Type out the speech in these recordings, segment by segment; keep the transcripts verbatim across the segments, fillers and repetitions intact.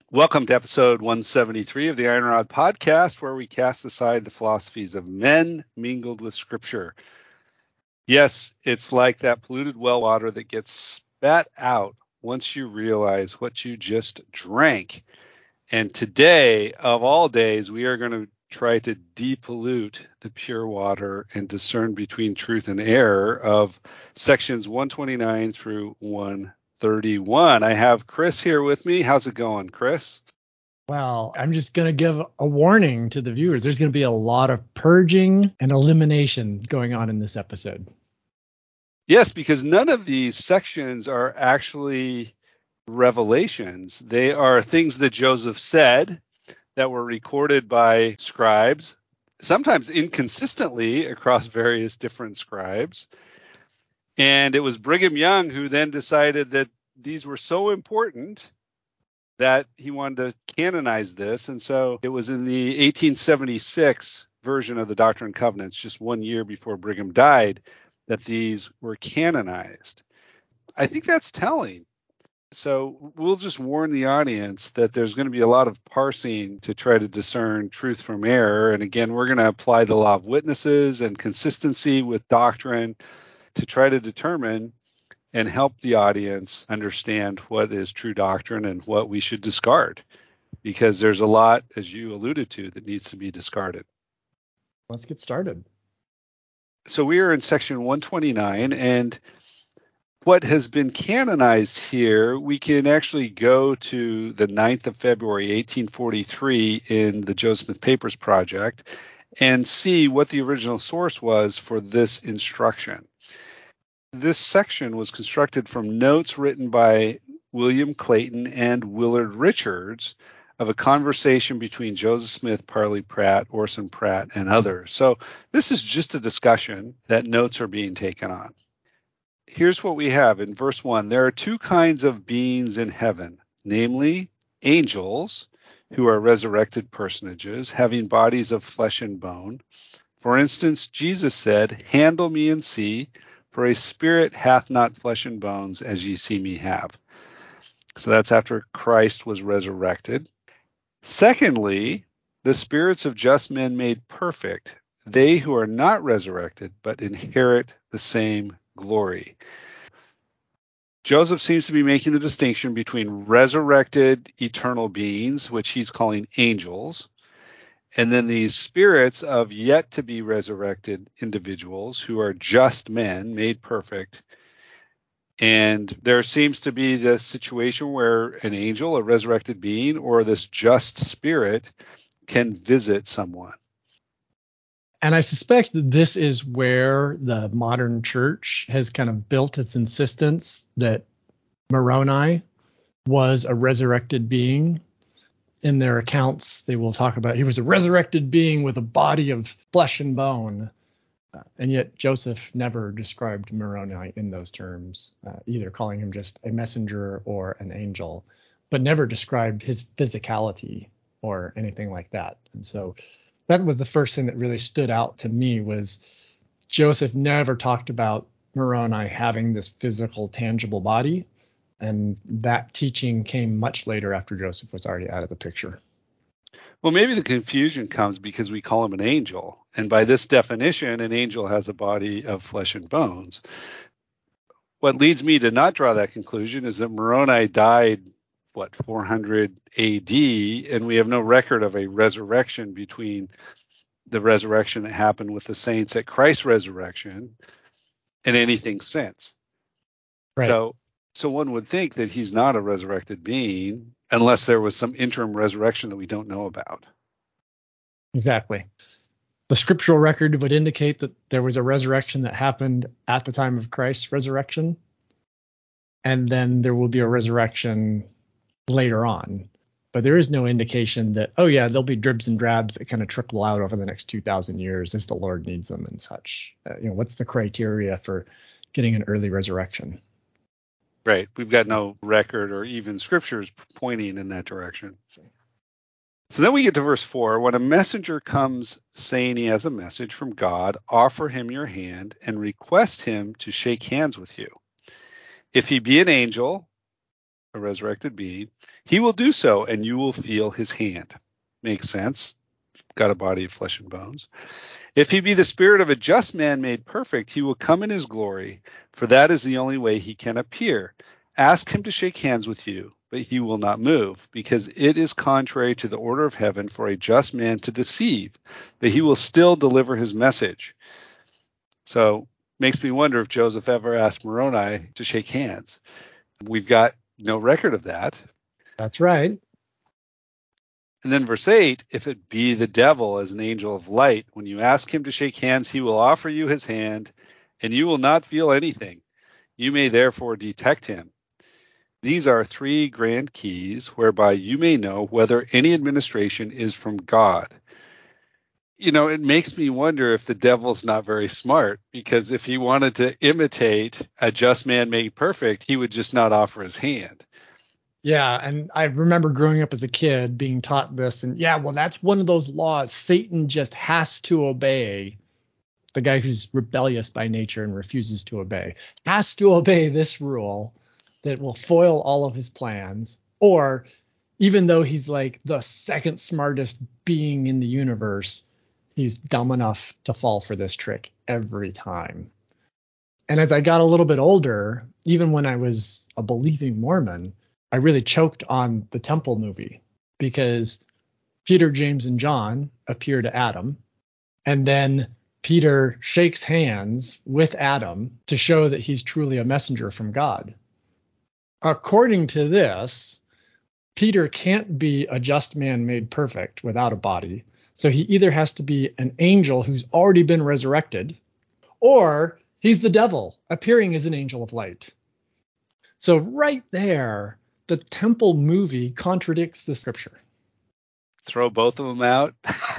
Welcome to episode one seventy-three of the Iron Rod Podcast, where we cast aside the philosophies of men mingled with Scripture. Yes, it's like that polluted well water that gets spat out once you realize what you just drank. And today, of all days, we are going to try to depollute the pure water and discern between truth and error of sections one twenty-nine through one thirty-one. I have Chris here with me. How's it going, Chris? Well, I'm just going to give a warning to the viewers. There's going to be a lot of purging and elimination going on in this episode. Yes, because none of these sections are actually revelations. They are things that Joseph said that were recorded by scribes, sometimes inconsistently across various different scribes. And it was Brigham Young who then decided that these were so important that he wanted to canonize this. And so it was in the eighteen seventy-six version of the Doctrine and Covenants, just one year before Brigham died, that these were canonized. I think that's telling. So we'll just warn the audience that there's going to be a lot of parsing to try to discern truth from error. And again, we're going to apply the law of witnesses and consistency with doctrine to try to determine and help the audience understand what is true doctrine and what we should discard, because there's a lot, as you alluded to, that needs to be discarded. Let's get started. So we are in section one twenty-nine, and what has been canonized here, we can actually go to the ninth of February, eighteen forty-three in the Joseph Smith Papers Project and see what the original source was for this instruction. This section was constructed from notes written by William Clayton and Willard Richards of a conversation between Joseph Smith, Parley Pratt, Orson Pratt, and others. So this is just a discussion that notes are being taken on. Here's what we have in verse one. There are two kinds of beings in heaven, namely angels, who are resurrected personages, having bodies of flesh and bone. For instance, Jesus said, "Handle me and see, for a spirit hath not flesh and bones, as ye see me have." So that's after Christ was resurrected. Secondly, the spirits of just men made perfect, they who are not resurrected, but inherit the same glory. Joseph seems to be making the distinction between resurrected eternal beings, which he's calling angels, and then these spirits of yet to be resurrected individuals who are just men made perfect. And there seems to be this situation where an angel, a resurrected being, or this just spirit can visit someone. And I suspect that this is where the modern church has kind of built its insistence that Moroni was a resurrected being. In their accounts, they will talk about he was a resurrected being with a body of flesh and bone. Uh, and yet Joseph never described Moroni in those terms, uh, either calling him just a messenger or an angel, but never described his physicality or anything like that. And so that was the first thing that really stood out to me, was Joseph never talked about Moroni having this physical, tangible body. And that teaching came much later after Joseph was already out of the picture. Well, maybe the confusion comes because we call him an angel. And by this definition, an angel has a body of flesh and bones. What leads me to not draw that conclusion is that Moroni died, what, four hundred A D, and we have no record of a resurrection between the resurrection that happened with the saints at Christ's resurrection and anything since. Right. So, so one would think that he's not a resurrected being unless there was some interim resurrection that we don't know about. Exactly. The scriptural record would indicate that there was a resurrection that happened at the time of Christ's resurrection, and then there will be a resurrection later on. But there is no indication that, oh yeah, there'll be dribs and drabs that kind of trickle out over the next two thousand years as the Lord needs them and such. Uh, you know, what's the criteria for getting an early resurrection? Right. We've got no record or even scriptures pointing in that direction. So then we get to verse four. When a messenger comes saying he has a message from God, offer him your hand and request him to shake hands with you. If he be an angel, a resurrected being, he will do so, and you will feel his hand. Makes sense. Got a body of flesh and bones. If he be the spirit of a just man made perfect, he will come in his glory, for that is the only way he can appear. Ask him to shake hands with you, but he will not move, because it is contrary to the order of heaven for a just man to deceive, but he will still deliver his message. So makes me wonder if Joseph ever asked Moroni to shake hands. We've got no record of that. That's right. And then verse eight, if it be the devil as an angel of light, when you ask him to shake hands, he will offer you his hand, and you will not feel anything. You may therefore detect him. These are three grand keys whereby you may know whether any administration is from God. You know, it makes me wonder if the devil's not very smart, because if he wanted to imitate a just man made perfect, he would just not offer his hand. Yeah, and I remember growing up as a kid being taught this, and yeah, well, that's one of those laws Satan just has to obey. The guy who's rebellious by nature and refuses to obey has to obey this rule that will foil all of his plans. Or even though he's like the second smartest being in the universe, he's dumb enough to fall for this trick every time. And as I got a little bit older, even when I was a believing Mormon, I really choked on the temple movie, because Peter, James, and John appear to Adam, and then Peter shakes hands with Adam to show that he's truly a messenger from God. According to this, Peter can't be a just man made perfect without a body. So he either has to be an angel who's already been resurrected, or he's the devil appearing as an angel of light. So right there, the temple movie contradicts the scripture. Throw both of them out.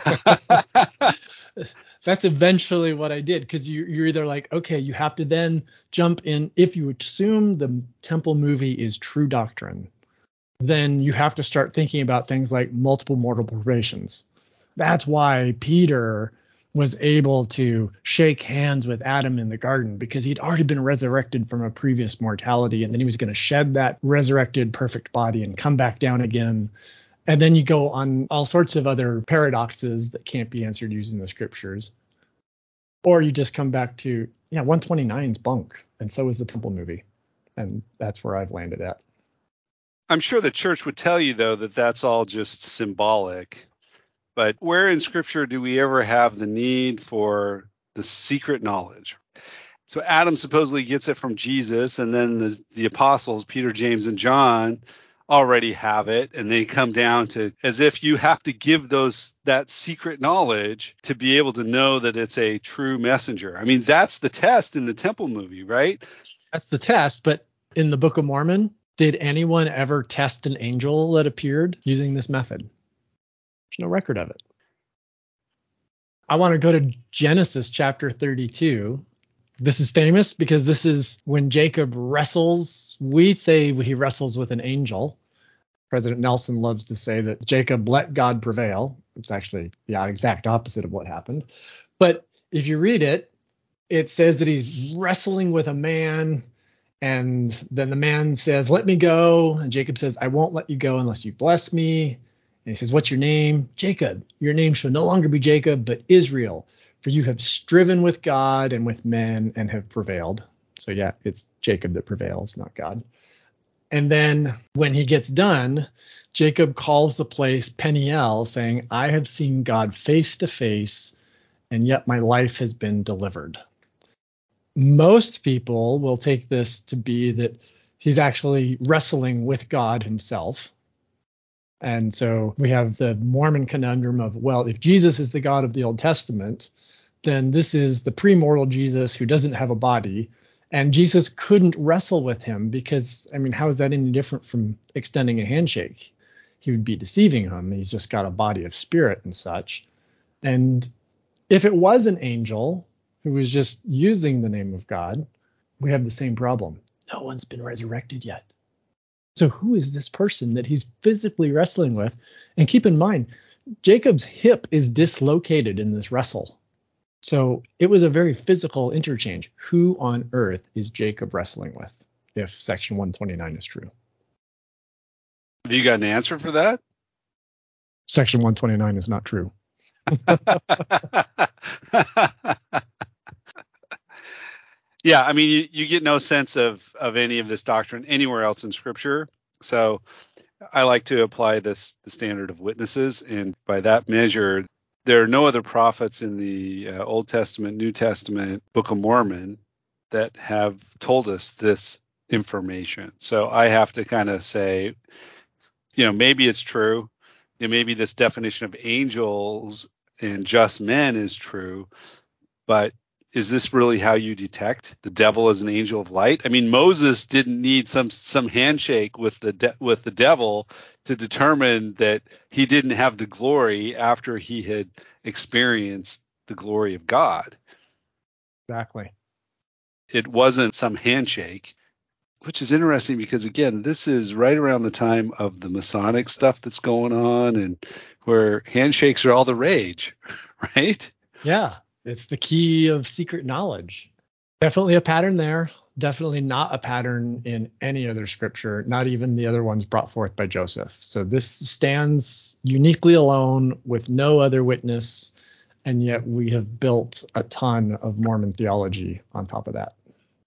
That's eventually what I did, because you, you're either like, okay, you have to then jump in. If you assume the temple movie is true doctrine, then you have to start thinking about things like multiple mortal probations. That's why Peter was able to shake hands with Adam in the garden, because he'd already been resurrected from a previous mortality, and then he was going to shed that resurrected perfect body and come back down again. And then you go on all sorts of other paradoxes that can't be answered using the scriptures. Or you just come back to, yeah, one twenty-nine's bunk, and so is the temple movie. And that's where I've landed at. I'm sure the church would tell you, though, that that's all just symbolic. But where in Scripture do we ever have the need for the secret knowledge? So Adam supposedly gets it from Jesus, and then the, the apostles, Peter, James, and John, already have it, and they come down to as if you have to give those that secret knowledge to be able to know that it's a true messenger. I mean, that's the test in the temple movie, right? That's the test. But in the Book of Mormon, did anyone ever test an angel that appeared using this method? There's no record of it. I want to go to Genesis chapter thirty-two. This is famous because this is when Jacob wrestles. We say he wrestles with an angel. President Nelson loves to say that Jacob let God prevail. It's actually the exact opposite of what happened. But if you read it, it says that he's wrestling with a man, and then the man says, "Let me go." And Jacob says, "I won't let you go unless you bless me." And he says, "What's your name?" "Jacob. Your name shall no longer be Jacob, but Israel, for you have striven with God and with men and have prevailed." So yeah, it's Jacob that prevails, not God. And then when he gets done, Jacob calls the place Peniel, saying, "I have seen God face to face, and yet my life has been delivered." Most people will take this to be that he's actually wrestling with God himself. And so we have the Mormon conundrum of, well, if Jesus is the God of the Old Testament, then this is the premortal Jesus who doesn't have a body. And Jesus couldn't wrestle with him because, I mean, how is that any different from extending a handshake? He would be deceiving him. He's just got a body of spirit and such. And if it was an angel who was just using the name of God, we have the same problem. No one's been resurrected yet. So who is this person that he's physically wrestling with? And keep in mind, Jacob's hip is dislocated in this wrestle. So it was a very physical interchange. Who on earth is Jacob wrestling with, if section one twenty-nine is true? Have you got an answer for that? Section one twenty-nine is not true. Yeah, I mean, you, you get no sense of, of any of this doctrine anywhere else in Scripture. So I like to apply this the standard of witnesses, and by that measure, there are no other prophets in the uh, Old Testament, New Testament, Book of Mormon that have told us this information. So I have to kind of say, you know, maybe it's true. You know, maybe this definition of angels and just men is true, but is this really how you detect the devil as an angel of light? I mean, Moses didn't need some some handshake with the de- with the devil to determine that he didn't have the glory after he had experienced the glory of God. Exactly. It wasn't some handshake, which is interesting because, again, this is right around the time of the Masonic stuff that's going on and where handshakes are all the rage, right? Yeah. It's the key of secret knowledge. Definitely a pattern there. Definitely not a pattern in any other scripture, not even the other ones brought forth by Joseph. So this stands uniquely alone with no other witness, and yet we have built a ton of Mormon theology on top of that.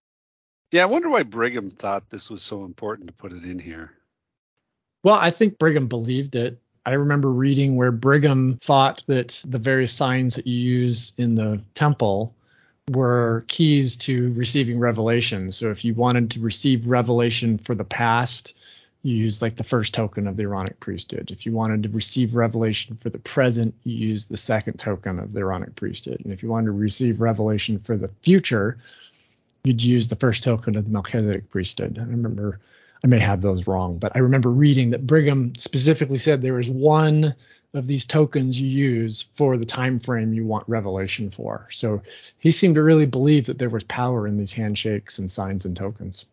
Yeah, I wonder why Brigham thought this was so important to put it in here. Well, I think Brigham believed it. I remember reading where Brigham thought that the various signs that you use in the temple were keys to receiving revelation. So if you wanted to receive revelation for the past, you use like the first token of the Aaronic priesthood. If you wanted to receive revelation for the present, you use the second token of the Aaronic priesthood. And if you wanted to receive revelation for the future, you'd use the first token of the Melchizedek priesthood. I remember, I may have those wrong, but I remember reading that Brigham specifically said there is one of these tokens you use for the time frame you want revelation for. So he seemed to really believe that there was power in these handshakes and signs and tokens.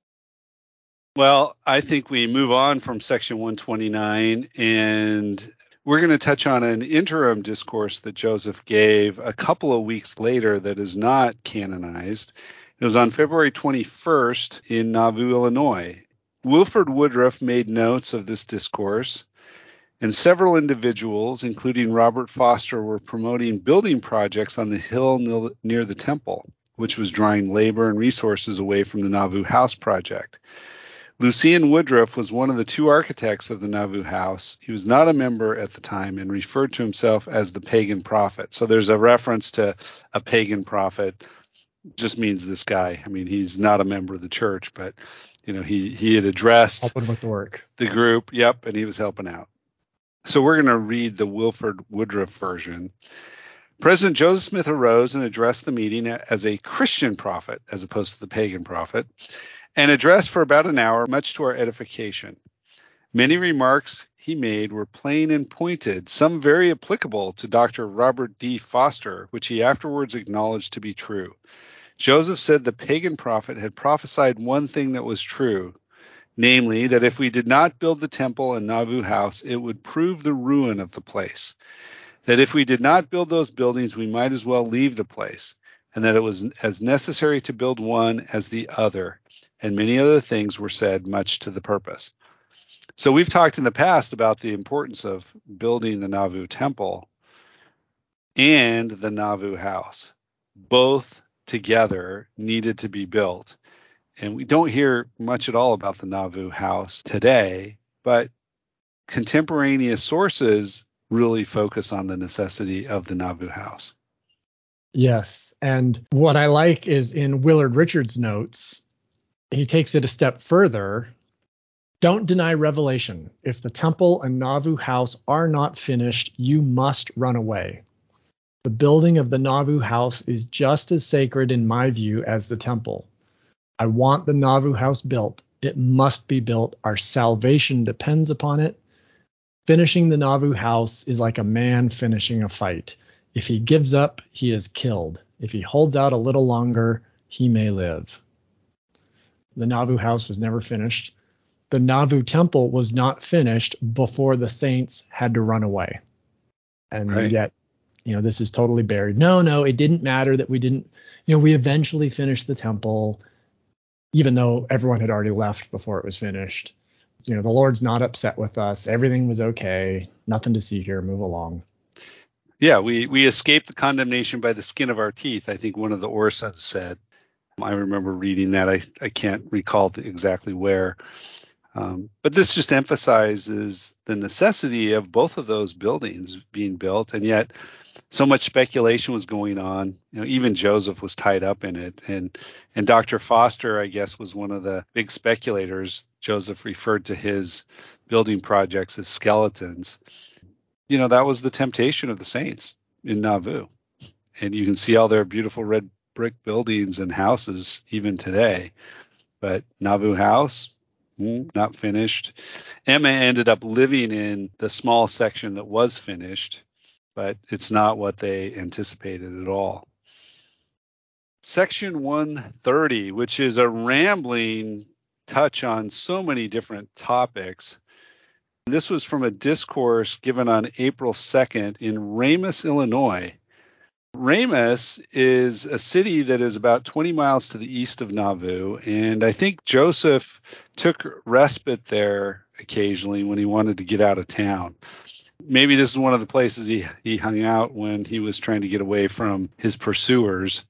Well, I think we move on from section one twenty-nine, and we're going to touch on an interim discourse that Joseph gave a couple of weeks later that is not canonized. It was on February twenty-first in Nauvoo, Illinois. Wilford Woodruff made notes of this discourse, and several individuals, including Robert Foster, were promoting building projects on the hill near the temple, which was drawing labor and resources away from the Nauvoo House project. Lucien Woodruff was one of the two architects of the Nauvoo House. He was not a member at the time and referred to himself as the pagan prophet. So there's a reference to a pagan prophet. Just means this guy. I mean, he's not a member of the church, but you know, he he had addressed helping with the work. The group. Yep, and he was helping out. So we're going to read the Wilford Woodruff version. President Joseph Smith arose and addressed the meeting as a Christian prophet, as opposed to the pagan prophet, and addressed for about an hour, much to our edification. Many remarks he made were plain and pointed, some very applicable to Doctor Robert D. Foster, which he afterwards acknowledged to be true. Joseph said the pagan prophet had prophesied one thing that was true, namely that if we did not build the temple and Nauvoo House, it would prove the ruin of the place. That if we did not build those buildings, we might as well leave the place, and that it was as necessary to build one as the other, and many other things were said much to the purpose. So we've talked in the past about the importance of building the Nauvoo temple and the Nauvoo House. Both together needed to be built. And we don't hear much at all about the Nauvoo House today, but contemporaneous sources really focus on the necessity of the Nauvoo House. Yes. And what I like is in Willard Richards' notes, he takes it a step further. Don't deny revelation. If the temple and Nauvoo House are not finished, you must run away. The building of the Nauvoo House is just as sacred in my view as the temple. I want the Nauvoo House built. It must be built. Our salvation depends upon it. Finishing the Nauvoo House is like a man finishing a fight. If he gives up, he is killed. If he holds out a little longer, he may live. The Nauvoo House was never finished. The Nauvoo Temple was not finished before the saints had to run away. And right. yet, you know, this is totally buried. No, no, it didn't matter that we didn't, you know, we eventually finished the temple, even though everyone had already left before it was finished. You know, the Lord's not upset with us. Everything was okay. Nothing to see here. Move along. Yeah, we, we escaped the condemnation by the skin of our teeth, I think one of the Orsons said. I remember reading that. I, I can't recall exactly where. Um, but this just emphasizes the necessity of both of those buildings being built. And yet so much speculation was going on. You know, even Joseph was tied up in it. And and Doctor Foster, I guess, was one of the big speculators. Joseph referred to his building projects as skeletons. You know, that was the temptation of the saints in Nauvoo. And you can see all their beautiful red brick buildings and houses even today. But Nauvoo House, mm, not finished. Emma ended up living in the small section that was finished, but it's not what they anticipated at all. Section one thirty, which is a rambling touch on so many different topics. This was from a discourse given on April second in Ramus, Illinois. Ramus is a city that is about twenty miles to the east of Nauvoo, and I think Joseph took respite there occasionally when he wanted to get out of town. Maybe this is one of the places he, he hung out when he was trying to get away from his pursuers.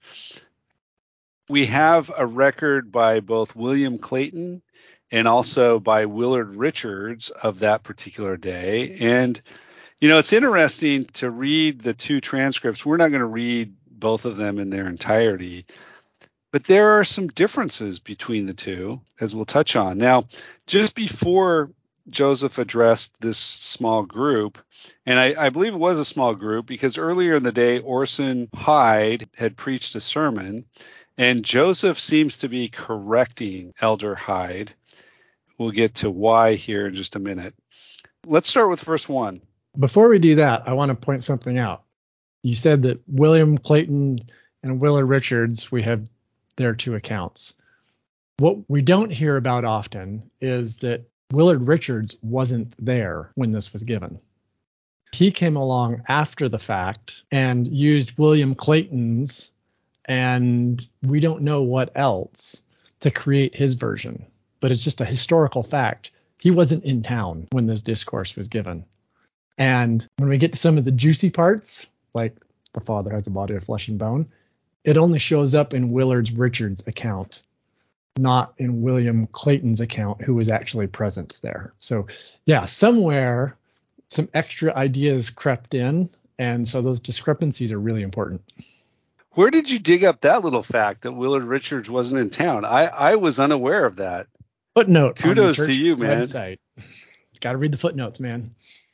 We have a record by both William Clayton and also by Willard Richards of that particular day. And, you know, it's interesting to read the two transcripts. We're not going to read both of them in their entirety, but there are some differences between the two, as we'll touch on. Now, just before Joseph addressed this small group, and I, I believe it was a small group because earlier in the day, Orson Hyde had preached a sermon, and Joseph seems to be correcting Elder Hyde. We'll get to why here in just a minute. Let's start with verse one. Before we do that, I want to point something out. You said that William Clayton and Willard Richards, we have their two accounts. What we don't hear about often is that Willard Richards wasn't there when this was given. He came along after the fact and used William Clayton's, and we don't know what else, to create his version. But it's just a historical fact. He wasn't in town when this discourse was given. And when we get to some of the juicy parts, like the Father has a body of flesh and bone, it only shows up in Willard Richards' account, not in William Clayton's account, who was actually present there. So, yeah, somewhere some extra ideas crept in, and so those discrepancies are really important. Where did you dig up that little fact that Willard Richards wasn't in town? I, I was unaware of that. Footnote. Kudos on the to you, man. Website. Got to read the footnotes, man.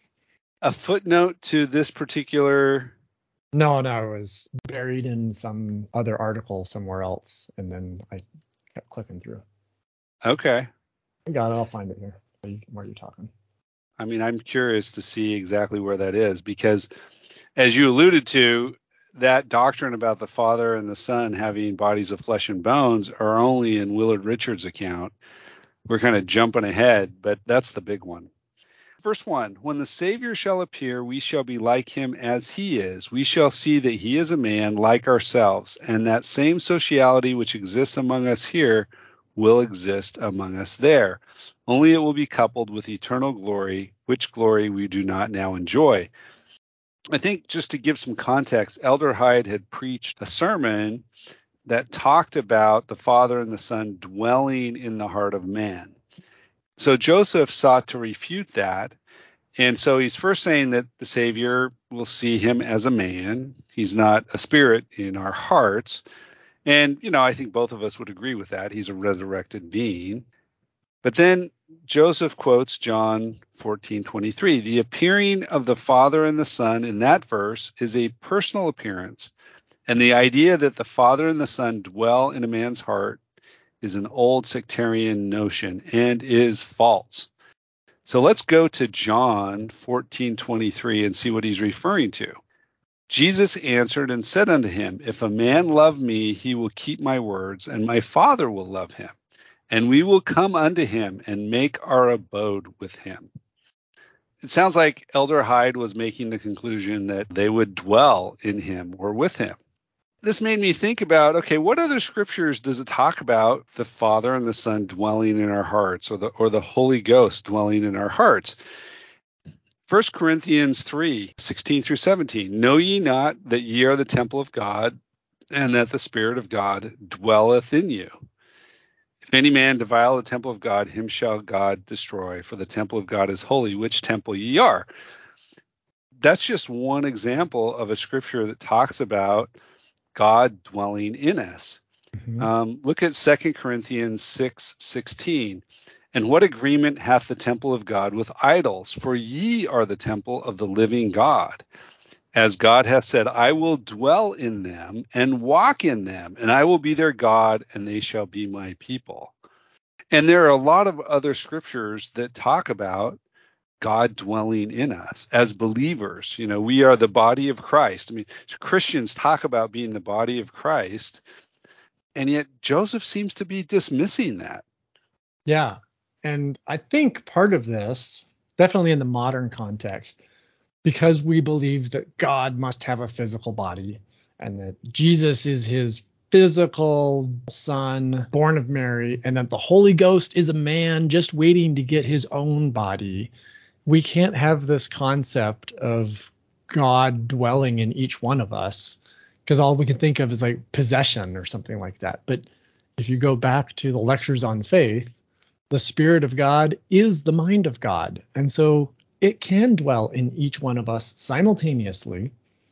A footnote to this particular. No, no, it was buried in some other article somewhere else, and then I kept clicking through. Okay. I got it. I'll find it here where you're talking. I mean, I'm curious to see exactly where that is because, as you alluded to, that doctrine about the Father and the Son having bodies of flesh and bones are only in Willard Richards' account. We're kind of jumping ahead, but that's the big one. Verse one, when the Savior shall appear, we shall be like him as he is. We shall see that he is a man like ourselves, and that same sociality which exists among us here will exist among us there. Only it will be coupled with eternal glory, which glory we do not now enjoy. I think just to give some context, Elder Hyde had preached a sermon that talked about the Father and the Son dwelling in the heart of man. So Joseph sought to refute that. And so he's first saying that the Savior will see him as a man. He's not a spirit in our hearts. And, you know, I think both of us would agree with that. He's a resurrected being. But then Joseph quotes John fourteen twenty-three. The appearing of the Father and the Son in that verse is a personal appearance. And the idea that the Father and the Son dwell in a man's heart is an old sectarian notion and is false. So let's go to John fourteen twenty-three and see what he's referring to. Jesus answered and said unto him, if a man love me, he will keep my words, and my Father will love him, and we will come unto him and make our abode with him. It sounds like Elder Hyde was making the conclusion that they would dwell in him or with him. this made me think about, okay, what other scriptures does it talk about the Father and the Son dwelling in our hearts, or the or the Holy Ghost dwelling in our hearts? First Corinthians three, sixteen through seventeen. Know ye not that ye are the temple of God, and that the Spirit of God dwelleth in you? If any man defile the temple of God, him shall God destroy, for the temple of God is holy, which temple ye are. That's just one example of a scripture that talks about God dwelling in us. Mm-hmm. Um, look at Second Corinthians six sixteen. And what agreement hath the temple of God with idols? For ye are the temple of the living God. As God hath said, I will dwell in them and walk in them, and I will be their God, and they shall be my people. And there are a lot of other scriptures that talk about God dwelling in us as believers. You know, we are the body of Christ. I mean, Christians talk about being the body of Christ, and yet Joseph seems to be dismissing that. Yeah. And I think part of this, definitely in the modern context, because we believe that God must have a physical body and that Jesus is his physical son born of Mary, and that the Holy Ghost is a man just waiting to get his own body, we can't have this concept of God dwelling in each one of us, because all we can think of is like possession or something like that. But if you go back to the lectures on faith, the Spirit of God is the mind of God. And so it can dwell in each one of us simultaneously,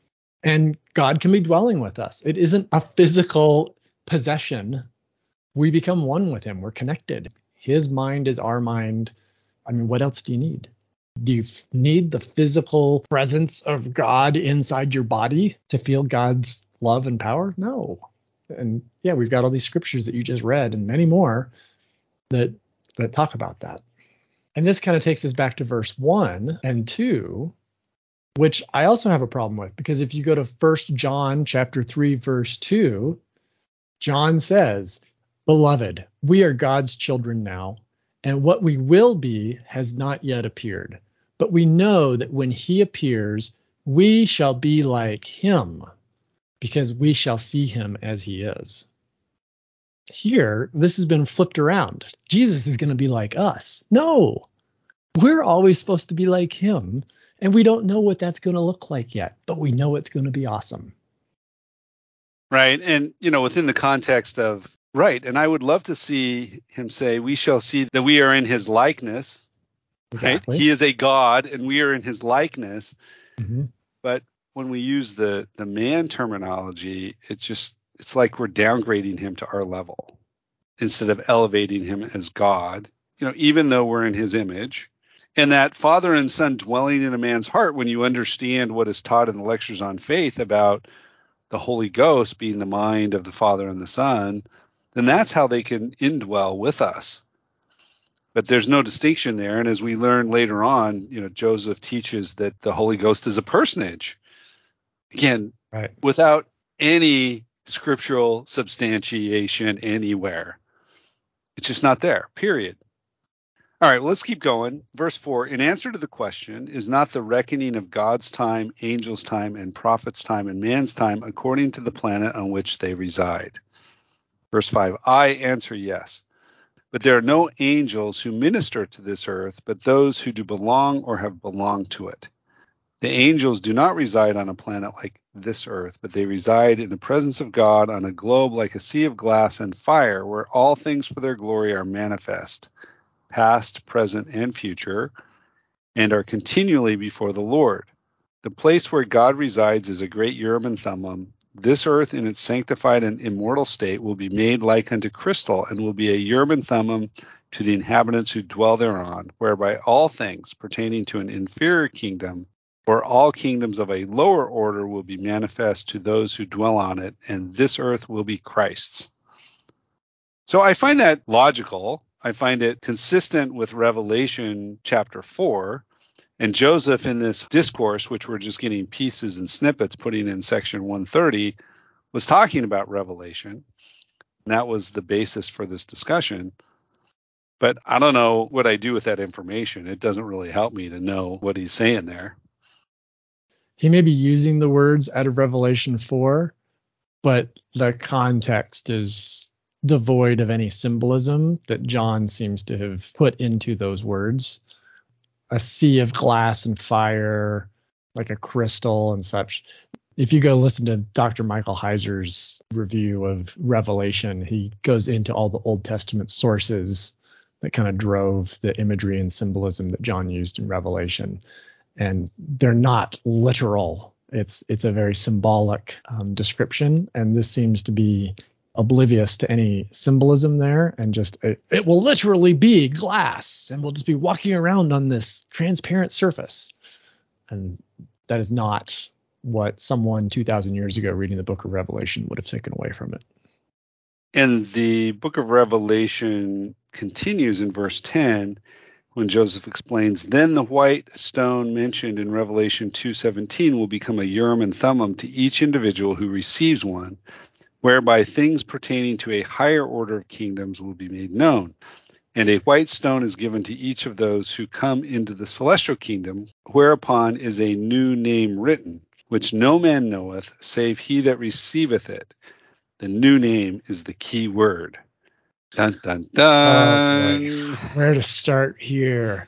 and God can be dwelling with us. It isn't a physical possession. We become one with him. We're connected. His mind is our mind. I mean, what else do you need? Do you need the physical presence of God inside your body to feel God's love and power? No. And yeah, we've got all these scriptures that you just read and many more that that talk about that. And this kind of takes us back to verse one and two, which I also have a problem with, because if you go to First John chapter three, verse two, John says, Beloved, we are God's children now, and what we will be has not yet appeared. But we know that when he appears, we shall be like him, because we shall see him as he is. Here, this has been flipped around. Jesus is going to be like us. No, we're always supposed to be like him, and we don't know what that's going to look like yet, but we know it's going to be awesome. Right. And, you know, within the context of, right, and I would love to see him say, we shall see that we are in his likeness. Exactly. Right? He is a God, and we are in his likeness. Mm-hmm. But when we use the the man terminology, it's just, it's like we're downgrading him to our level instead of elevating him as God, you know, even though we're in his image. And that Father and Son dwelling in a man's heart, when you understand what is taught in the lectures on faith about the Holy Ghost being the mind of the Father and the Son, then that's how they can indwell with us. But there's no distinction there. And as we learn later on, you know, Joseph teaches that the Holy Ghost is a personage. Again, right, without any scriptural substantiation anywhere. It's just not there, period. All right, well, let's keep going. Verse four, in answer to the question, is not the reckoning of God's time, angels' time, and prophets' time, and man's time according to the planet on which they reside? Verse five, I answer yes. But there are no angels who minister to this earth, but those who do belong or have belonged to it. The angels do not reside on a planet like this earth, but they reside in the presence of God on a globe like a sea of glass and fire, where all things for their glory are manifest, past, present, and future, and are continually before the Lord. The place where God resides is a great Urim and Thummim. This earth in its sanctified and immortal state will be made like unto crystal, and will be a Urim and Thummim to the inhabitants who dwell thereon, whereby all things pertaining to an inferior kingdom, or all kingdoms of a lower order, will be manifest to those who dwell on it, and this earth will be Christ's. So I find that logical. I find it consistent with Revelation chapter four. And Joseph, in this discourse, which we're just getting pieces and snippets, putting in section one thirty, was talking about Revelation. And that was the basis for this discussion. But I don't know what I do with that information. It doesn't really help me to know what he's saying there. He may be using the words out of Revelation four, but the context is devoid of any symbolism that John seems to have put into those words. A sea of glass and fire, like a crystal and such. If you go listen to Doctor Michael Heiser's review of Revelation, he goes into all the Old Testament sources that kind of drove the imagery and symbolism that John used in Revelation. And they're not literal. It's it's a very symbolic um, description. And this seems to be oblivious to any symbolism there, and just it, it will literally be glass and we'll just be walking around on this transparent surface. And that is not what someone two thousand years ago reading the book of Revelation would have taken away from it. And the book of Revelation continues in verse ten when Joseph explains, then the white stone mentioned in Revelation two seventeen will become a Urim and Thummim to each individual who receives one, whereby things pertaining to a higher order of kingdoms will be made known. And a white stone is given to each of those who come into the celestial kingdom, whereupon is a new name written, which no man knoweth, save he that receiveth it. The new name is the key word. Dun, dun, dun. Oh boy, where to start here?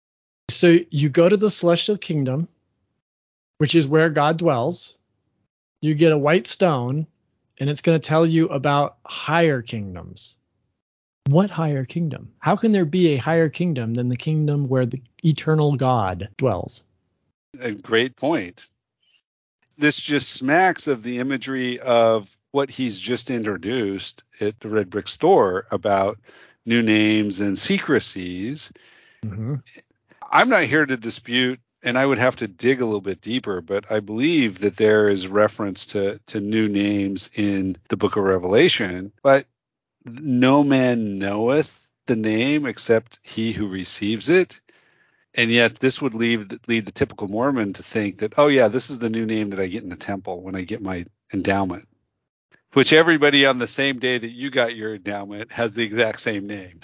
So you go to the celestial kingdom, which is where God dwells. You get a white stone, and it's going to tell you about higher kingdoms. What higher kingdom? How can there be a higher kingdom than the kingdom where the eternal God dwells? A great point. This just smacks of the imagery of what he's just introduced at the Red Brick Store about new names and secrecies. Mm-hmm. I'm not here to dispute, and I would have to dig a little bit deeper, but I believe that there is reference to, to new names in the book of Revelation, but no man knoweth the name except he who receives it. And yet this would lead, lead the typical Mormon to think that, oh yeah, this is the new name that I get in the temple when I get my endowment, which everybody on the same day that you got your endowment has the exact same name.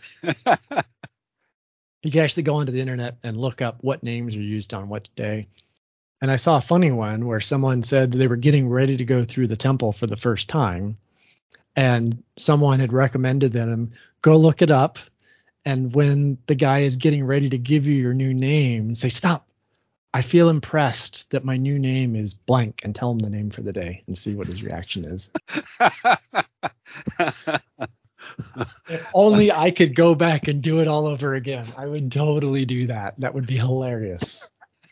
You can actually go onto the internet and look up what names are used on what day. And I saw a funny one where someone said they were getting ready to go through the temple for the first time. And someone had recommended them, go look it up. And when the guy is getting ready to give you your new name, say, stop. I feel impressed that my new name is blank, and tell him the name for the day and see what his reaction is. If only I could go back and do it all over again. I would totally do that. That would be hilarious.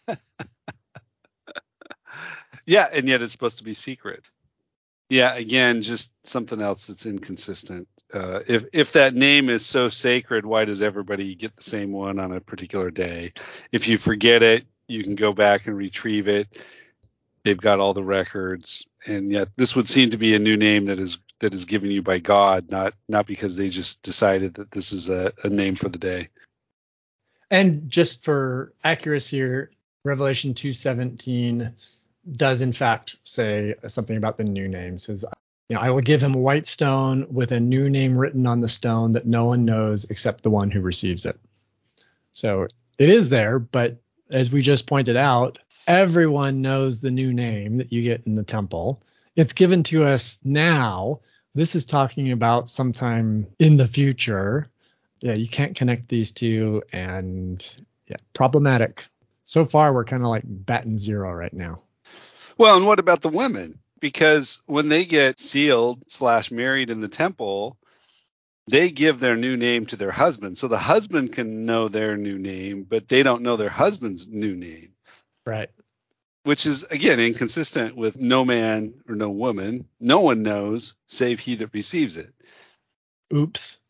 Yeah, and yet it's supposed to be secret. Yeah, again, just something else that's inconsistent. Uh, if if that name is so sacred, why does everybody get the same one on a particular day? If you forget it, you can go back and retrieve it. They've got all the records, and yet this would seem to be a new name that is that is given you by God, not not because they just decided that this is a, a name for the day. And just for accuracy here, Revelation two seventeen does in fact say something about the new name. It says, you know, I will give him a white stone with a new name written on the stone that no one knows except the one who receives it. So it is there, but as we just pointed out, everyone knows the new name that you get in the temple. It's given to us now. This is talking about sometime in the future. Yeah, you can't connect these two, and yeah, problematic. So far, we're kind of like batting zero right now. Well, and what about the women? Because when they get sealed slash married in the temple, they give their new name to their husband. So the husband can know their new name, but they don't know their husband's new name. Right. Which is, again, inconsistent with no man or no woman. No one knows save he that receives it. Oops.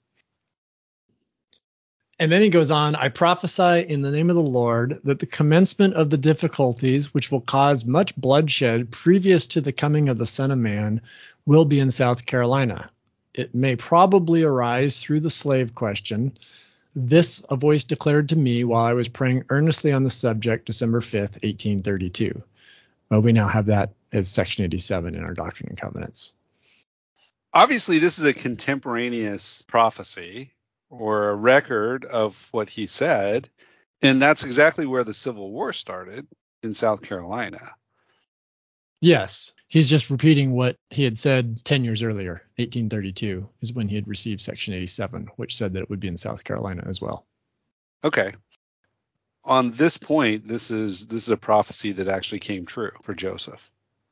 And then he goes on, I prophesy in the name of the Lord that the commencement of the difficulties which will cause much bloodshed previous to the coming of the Son of Man will be in South Carolina. It may probably arise through the slave question. This a voice declared to me while I was praying earnestly on the subject December fifth, eighteen thirty-two. Well, we now have that as section eighty-seven in our Doctrine and Covenants. Obviously, this is a contemporaneous prophecy or a record of what he said. And that's exactly where the Civil War started, in South Carolina. Yes. He's just repeating what he had said ten years earlier. eighteen thirty-two is when he had received Section eighty-seven, which said that it would be in South Carolina as well. Okay. On this point, this is this is a prophecy that actually came true for Joseph.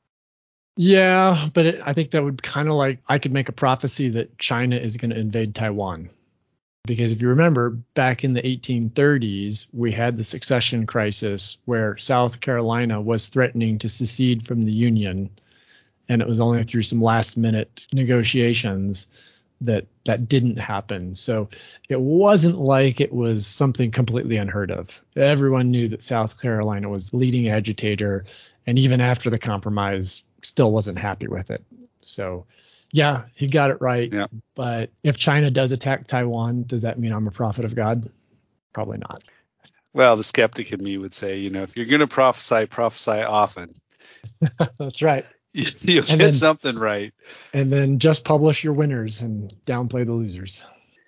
Yeah, but it, I think that would kind of like I could make a prophecy that China is going to invade Taiwan. Because if you remember, back in the eighteen thirties, we had the succession crisis where South Carolina was threatening to secede from the Union. And it was only through some last minute negotiations that that didn't happen. So it wasn't like it was something completely unheard of. Everyone knew that South Carolina was the leading agitator. And even after the compromise, still wasn't happy with it. So yeah, he got it right. Yeah. But if China does attack Taiwan, does that mean I'm a prophet of God? Probably not. Well, the skeptic in me would say, you know, if you're going to prophesy, prophesy often. That's right. You'll And get then, something right. And then just publish your winners and downplay the losers.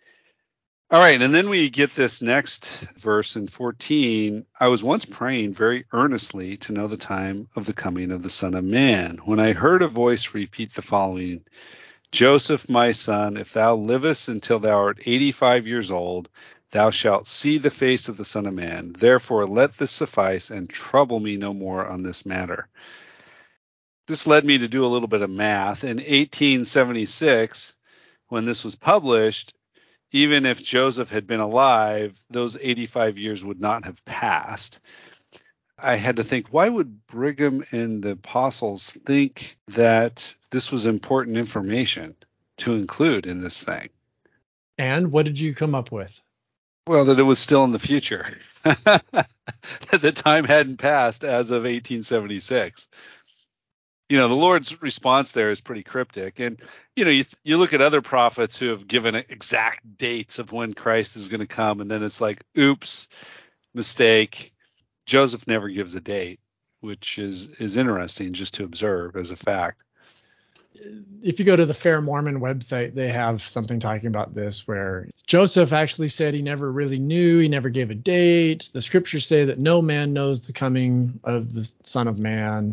All right. And then we get this next verse in fourteen. I was once praying very earnestly to know the time of the coming of the Son of Man, when I heard a voice repeat the following: Joseph, my son, if thou livest until thou art eighty-five years old, thou shalt see the face of the Son of Man. Therefore let this suffice, and trouble me no more on this matter. This led me to do a little bit of math. In eighteen seventy-six, when this was published, even if Joseph had been alive, those eighty-five years would not have passed. I had to think, why would Brigham and the apostles think that this was important information to include in this thing? And what did you come up with? Well, that it was still in the future. That the time hadn't passed as of eighteen seventy-six. You know, the Lord's response there is pretty cryptic. And, you know, you, you look at other prophets who have given exact dates of when Christ is going to come, and then it's like, oops, mistake. Joseph never gives a date, which is, is interesting just to observe as a fact. If you go to the Fair Mormon website, they have something talking about this where Joseph actually said he never really knew. He never gave a date. The scriptures say that no man knows the coming of the Son of Man.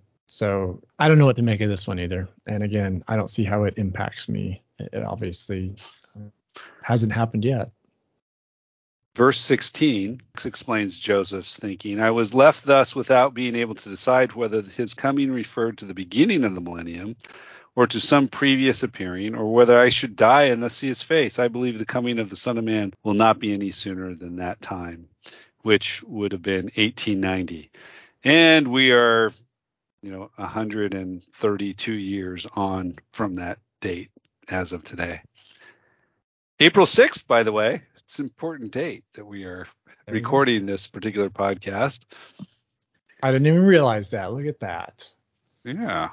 So I don't know what to make of this one either. And again, I don't see how it impacts me. It obviously hasn't happened yet. Verse sixteen explains Joseph's thinking. I was left thus without being able to decide whether his coming referred to the beginning of the millennium or to some previous appearing, or whether I should die and thus see his face. I believe the coming of the Son of Man will not be any sooner than that time, which would have been eighteen ninety. And we are, you know, one hundred thirty-two years on from that date as of today. April sixth, by the way, it's an important date that we are recording this particular podcast. I didn't even realize that. Look at that. Yeah.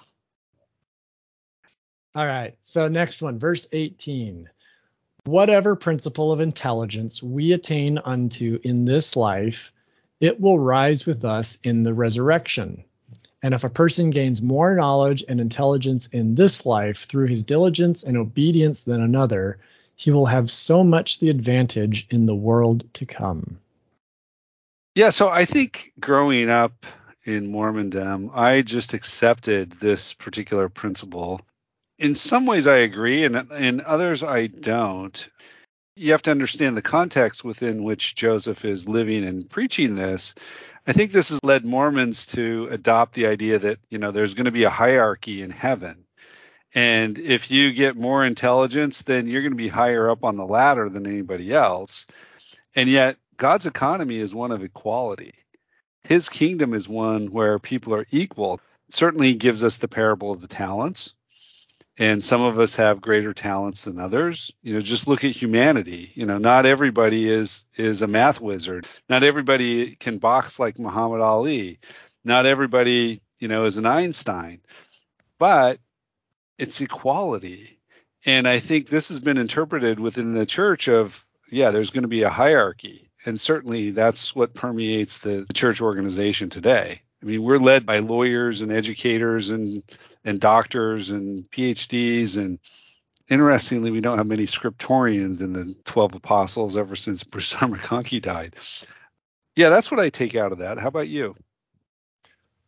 All right. So next one, verse eighteen. Whatever principle of intelligence we attain unto in this life, it will rise with us in the resurrection. And if a person gains more knowledge and intelligence in this life through his diligence and obedience than another, he will have so much the advantage in the world to come. Yeah, so I think growing up in Mormondom, I just accepted this particular principle. In some ways I agree, and in others I don't. You have to understand the context within which Joseph is living and preaching this. I think this has led Mormons to adopt the idea that, you know, there's going to be a hierarchy in heaven. And if you get more intelligence, then you're going to be higher up on the ladder than anybody else. And yet God's economy is one of equality. His kingdom is one where people are equal. It certainly gives us the parable of the talents. And some of us have greater talents than others. You know, just look at humanity. You know, not everybody is is a math wizard. Not everybody can box like Muhammad Ali. Not everybody, you know, is an Einstein. But it's equality. And I think this has been interpreted within the church of, yeah, there's going to be a hierarchy. And certainly that's what permeates the church organization today. I mean, we're led by lawyers and educators and and doctors and P H Ds. And interestingly, we don't have many scriptorians in the twelve apostles ever since Bruce R. McConkie died. Yeah, that's what I take out of that. How about you?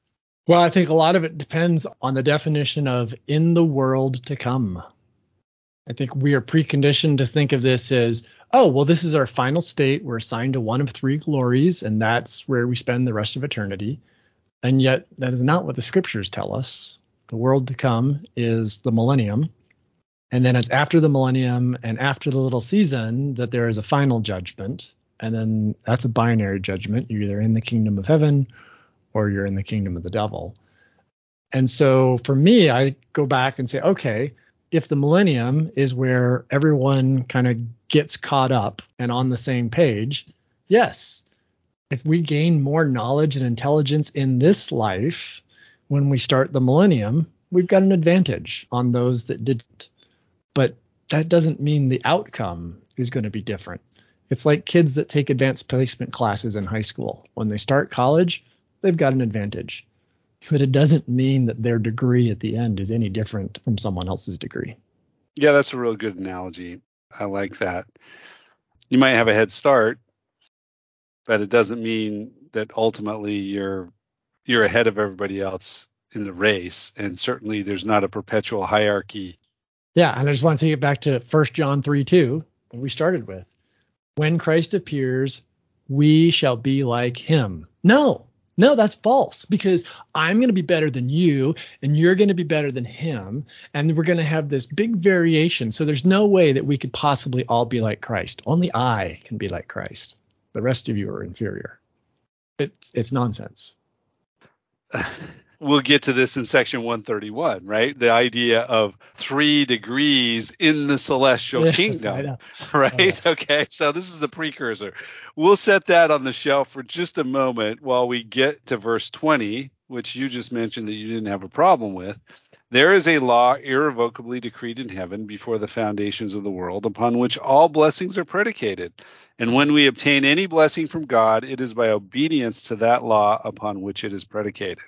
Well, I think a lot of it depends on the definition of in the world to come. I think we are preconditioned to think of this as, oh, well, this is our final state. We're assigned to one of three glories, and that's where we spend the rest of eternity. And yet that is not what the scriptures tell us. The world to come is the millennium. And then it's after the millennium and after the little season that there is a final judgment. And then that's a binary judgment. You're either in the kingdom of heaven or you're in the kingdom of the devil. And so for me, I go back and say, okay, if the millennium is where everyone kind of gets caught up and on the same page, yes, if we gain more knowledge and intelligence in this life when we start the millennium, we've got an advantage on those that didn't. But that doesn't mean the outcome is going to be different. It's like kids that take advanced placement classes in high school. When they start college, they've got an advantage. But it doesn't mean that their degree at the end is any different from someone else's degree. Yeah, that's a real good analogy. I like that. You might have a head start, but it doesn't mean that ultimately you're you're ahead of everybody else in the race. And certainly there's not a perpetual hierarchy. Yeah, and I just want to take it back to First John three two, what we started with. When Christ appears, we shall be like him. No, no, that's false, because I'm going to be better than you and you're going to be better than him. And we're going to have this big variation. So there's no way that we could possibly all be like Christ. Only I can be like Christ. The rest of you are inferior. It's it's nonsense. We'll get to this in section one thirty-one, right? The idea of three degrees in the celestial Yes, kingdom, right? Oh, yes. Okay, so this is the precursor. We'll set that on the shelf for just a moment while we get to verse twenty, which you just mentioned that you didn't have a problem with. There is a law irrevocably decreed in heaven before the foundations of the world, upon which all blessings are predicated. And when we obtain any blessing from God, it is by obedience to that law upon which it is predicated.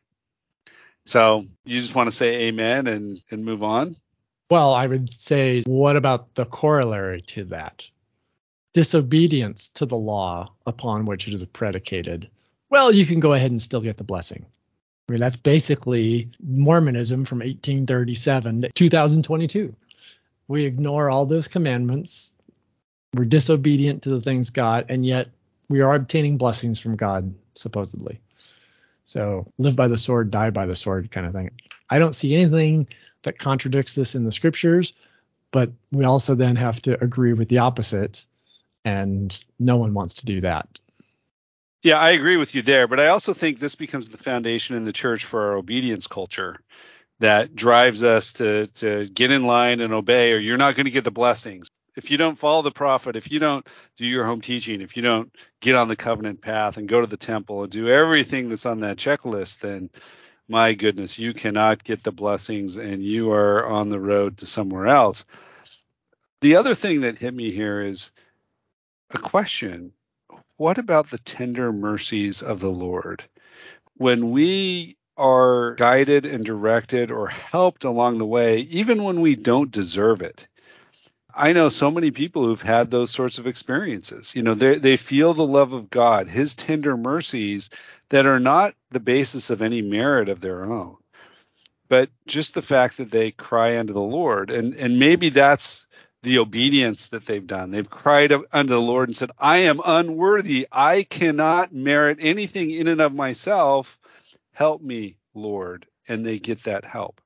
So you just want to say amen and, and move on? Well, I would say, what about the corollary to that? Disobedience to the law upon which it is predicated. Well, you can go ahead and still get the blessing. I mean, that's basically Mormonism from eighteen thirty-seven to two thousand twenty-two. We ignore all those commandments. We're disobedient to the things God, and yet we are obtaining blessings from God, supposedly. So live by the sword, die by the sword kind of thing. I don't see anything that contradicts this in the scriptures, but we also then have to agree with the opposite, and no one wants to do that. Yeah, I agree with you there, but I also think this becomes the foundation in the church for our obedience culture that drives us to to get in line and obey, or you're not going to get the blessings. If you don't follow the prophet, if you don't do your home teaching, if you don't get on the covenant path and go to the temple and do everything that's on that checklist, then my goodness, you cannot get the blessings and you are on the road to somewhere else. The other thing that hit me here is a question. What about the tender mercies of the Lord? When we are guided and directed or helped along the way, even when we don't deserve it. I know so many people who've had those sorts of experiences. You know, they they feel the love of God, his tender mercies that are not the basis of any merit of their own, but just the fact that they cry unto the Lord. And, and maybe that's the obedience that they've done. They've cried unto the Lord and said, I am unworthy. I cannot merit anything in and of myself. Help me, Lord. And they get that help.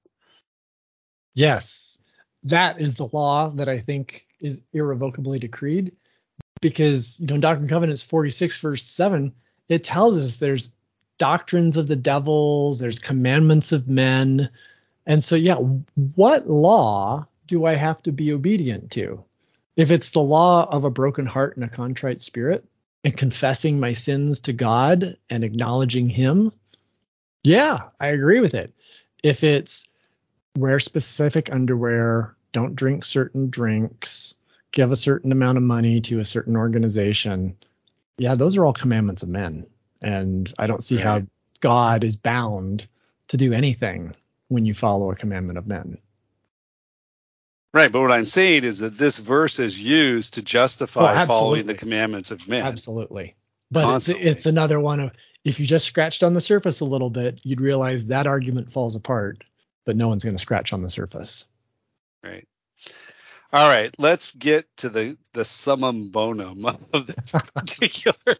Yes, that is the law that I think is irrevocably decreed, because, you know, Doctrine and Covenants forty-six, verse seven, it tells us there's doctrines of the devils, there's commandments of men. And so, yeah, what law do I have to be obedient to? If it's the law of a broken heart and a contrite spirit and confessing my sins to God and acknowledging him, yeah, I agree with it. If it's wear specific underwear, don't drink certain drinks, give a certain amount of money to a certain organization, yeah, those are all commandments of men. And I don't see Right. how God is bound to do anything when you follow a commandment of men. Right, but what I'm saying is that this verse is used to justify Oh, following the absolutely. commandments of men. Absolutely. But it's Constantly. it's another one of, if you just scratched on the surface a little bit, you'd realize that argument falls apart, but no one's going to scratch on the surface. Right. All right, let's get to the, the summum bonum of this particular,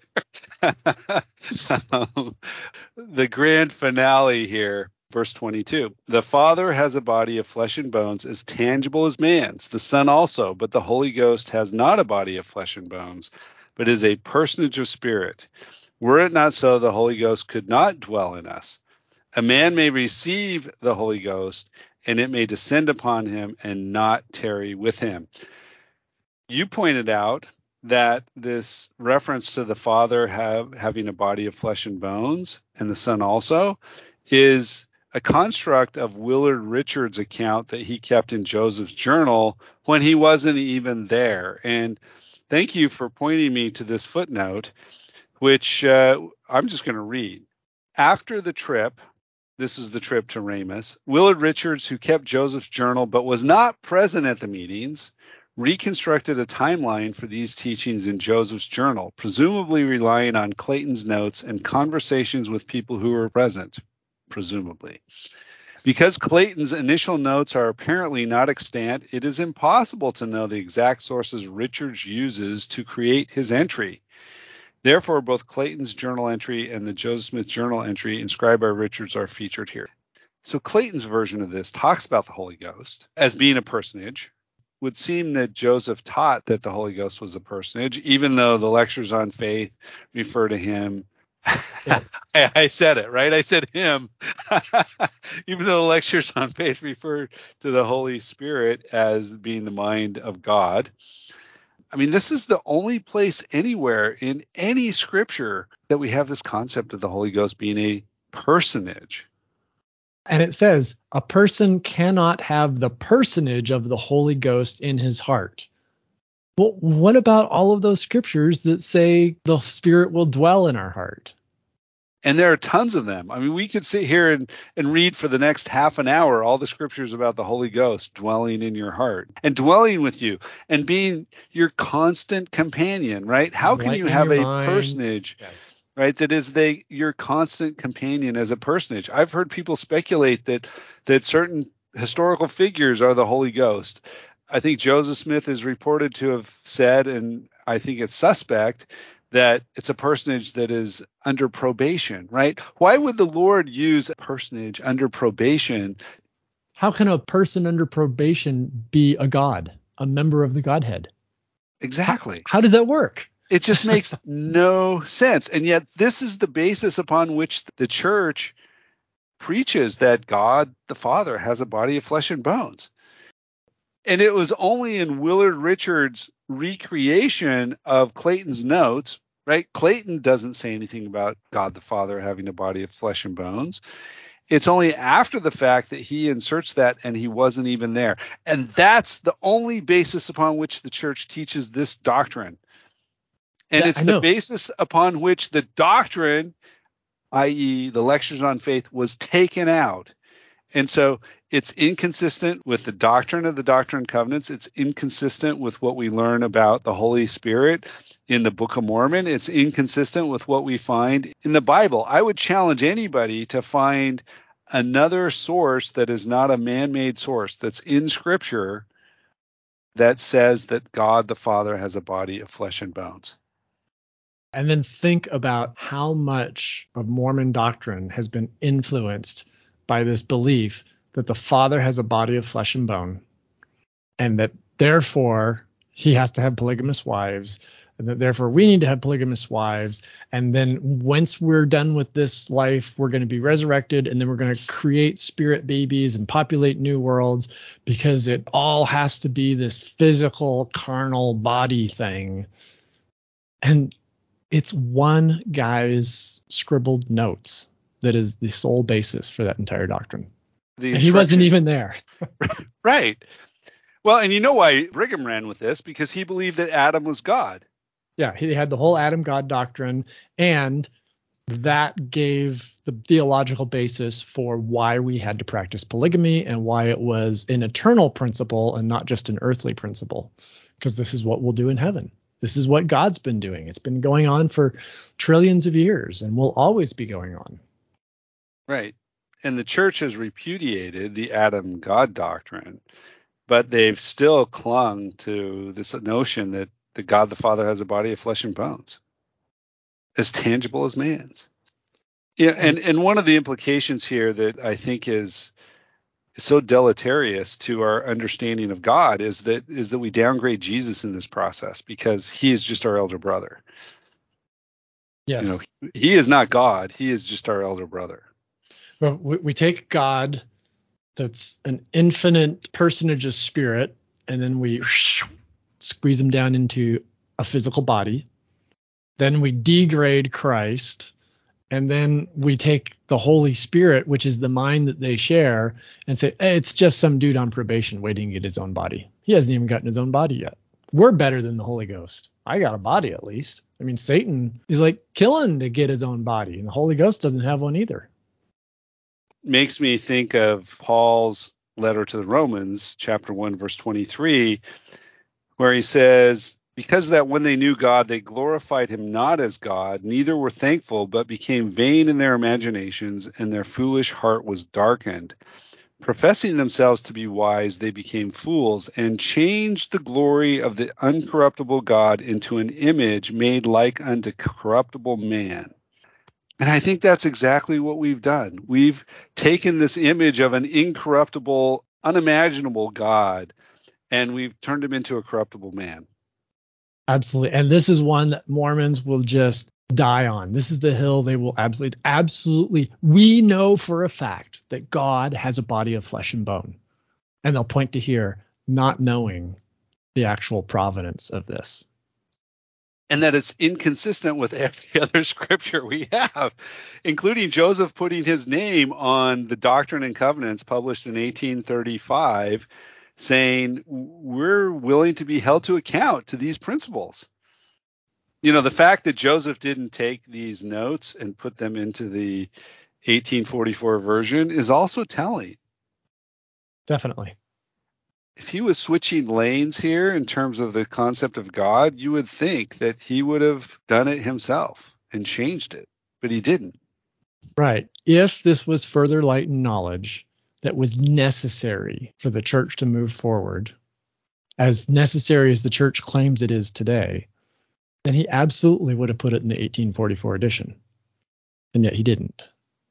um, the grand finale here, verse twenty-two. The Father has a body of flesh and bones as tangible as man's, the Son also, but the Holy Ghost has not a body of flesh and bones, but is a personage of spirit. Were it not so, the Holy Ghost could not dwell in us. A man may receive the Holy Ghost, and it may descend upon him and not tarry with him. You pointed out that this reference to the Father have, having a body of flesh and bones, and the Son also, is a construct of Willard Richards' account that he kept in Joseph's journal when he wasn't even there. And thank you for pointing me to this footnote, which uh, I'm just going to read. After the trip, this is the trip to Ramus, Willard Richards, who kept Joseph's journal but was not present at the meetings, reconstructed a timeline for these teachings in Joseph's journal, presumably relying on Clayton's notes and conversations with people who were present, presumably. Because Clayton's initial notes are apparently not extant, it is impossible to know the exact sources Richards uses to create his entry. Therefore, both Clayton's journal entry and the Joseph Smith journal entry inscribed by Richards are featured here. So Clayton's version of this talks about the Holy Ghost as being a personage. Would seem that Joseph taught that the Holy Ghost was a personage, even though the lectures on faith refer to him. Yeah. I, I said it, right? I said him. Even though the lectures on faith refer to the Holy Spirit as being the mind of God. I mean, this is the only place anywhere in any scripture that we have this concept of the Holy Ghost being a personage. And it says, a person cannot have the personage of the Holy Ghost in his heart. Well, what about all of those scriptures that say the Spirit will dwell in our heart? And there are tons of them. I mean, we could sit here and, and read for the next half an hour all the scriptures about the Holy Ghost dwelling in your heart and dwelling with you and being your constant companion, right? How can you have a mind. personage, yes. right, that is they your constant companion as a personage? I've heard people speculate that that certain historical figures are the Holy Ghost. I think Joseph Smith is reported to have said, and I think it's suspect, that it's a personage that is under probation, right? Why would the Lord use a personage under probation? How can a person under probation be a God, a member of the Godhead? Exactly. How, how does that work? It just makes no sense. And yet this is the basis upon which the church preaches that God the Father has a body of flesh and bones. And it was only in Willard Richards' recreation of Clayton's notes, right? Clayton doesn't say anything about God the Father having a body of flesh and bones. It's only after the fact that he inserts that and he wasn't even there. And that's the only basis upon which the church teaches this doctrine. And yeah, it's the basis upon which the doctrine, that is the lectures on faith, was taken out. And so it's inconsistent with the doctrine of the Doctrine and Covenants. It's inconsistent with what we learn about the Holy Spirit in the Book of Mormon. It's inconsistent with what we find in the Bible. I would challenge anybody to find another source that is not a man-made source that's in Scripture that says that God the Father has a body of flesh and bones. And then think about how much of Mormon doctrine has been influenced by this belief that the Father has a body of flesh and bone, and that therefore he has to have polygamous wives, and that therefore we need to have polygamous wives. And then once we're done with this life, we're going to be resurrected, and then we're going to create spirit babies and populate new worlds, because it all has to be this physical, carnal body thing. And it's one guy's scribbled notes that is the sole basis for that entire doctrine. And he wasn't even there. Right. Well, and you know why Brigham ran with this? Because he believed that Adam was God. Yeah, he had the whole Adam God doctrine, and that gave the theological basis for why we had to practice polygamy and why it was an eternal principle and not just an earthly principle, because this is what we'll do in heaven. This is what God's been doing. It's been going on for trillions of years and will always be going on. Right. And the church has repudiated the Adam God doctrine, but they've still clung to this notion that the God the Father has a body of flesh and bones, as tangible as man's. Yeah, and, and one of the implications here that I think is so deleterious to our understanding of God is that is that we downgrade Jesus in this process because he is just our elder brother. Yes. You know, he is not God. He is just our elder brother. Well, we, we take God, that's an infinite personage of spirit, and then we squeeze him down into a physical body. Then we degrade Christ, and then we take the Holy Spirit, which is the mind that they share, and say, hey, it's just some dude on probation waiting to get his own body. He hasn't even gotten his own body yet. We're better than the Holy Ghost. I got a body at least. I mean, Satan is like killing to get his own body, and the Holy Ghost doesn't have one either. Makes me think of Paul's letter to the Romans, chapter one, verse twenty-three, where he says, because that when they knew God, they glorified him not as God, neither were thankful, but became vain in their imaginations, and their foolish heart was darkened. Professing themselves to be wise, they became fools, and changed the glory of the uncorruptible God into an image made like unto corruptible man. And I think that's exactly what we've done. We've taken this image of an incorruptible, unimaginable God, and we've turned him into a corruptible man. Absolutely. And this is one that Mormons will just die on. This is the hill they will absolutely, absolutely. We know for a fact that God has a body of flesh and bone. And they'll point to here, not knowing the actual provenance of this. And that it's inconsistent with every other scripture we have, including Joseph putting his name on the Doctrine and Covenants published in eighteen thirty-five, saying we're willing to be held to account to these principles. You know, the fact that Joseph didn't take these notes and put them into the eighteen forty-four version is also telling. Definitely. If he was switching lanes here in terms of the concept of God, you would think that he would have done it himself and changed it, but he didn't. Right. If this was further light and knowledge that was necessary for the church to move forward, as necessary as the church claims it is today, then he absolutely would have put it in the eighteen forty-four edition. And yet he didn't.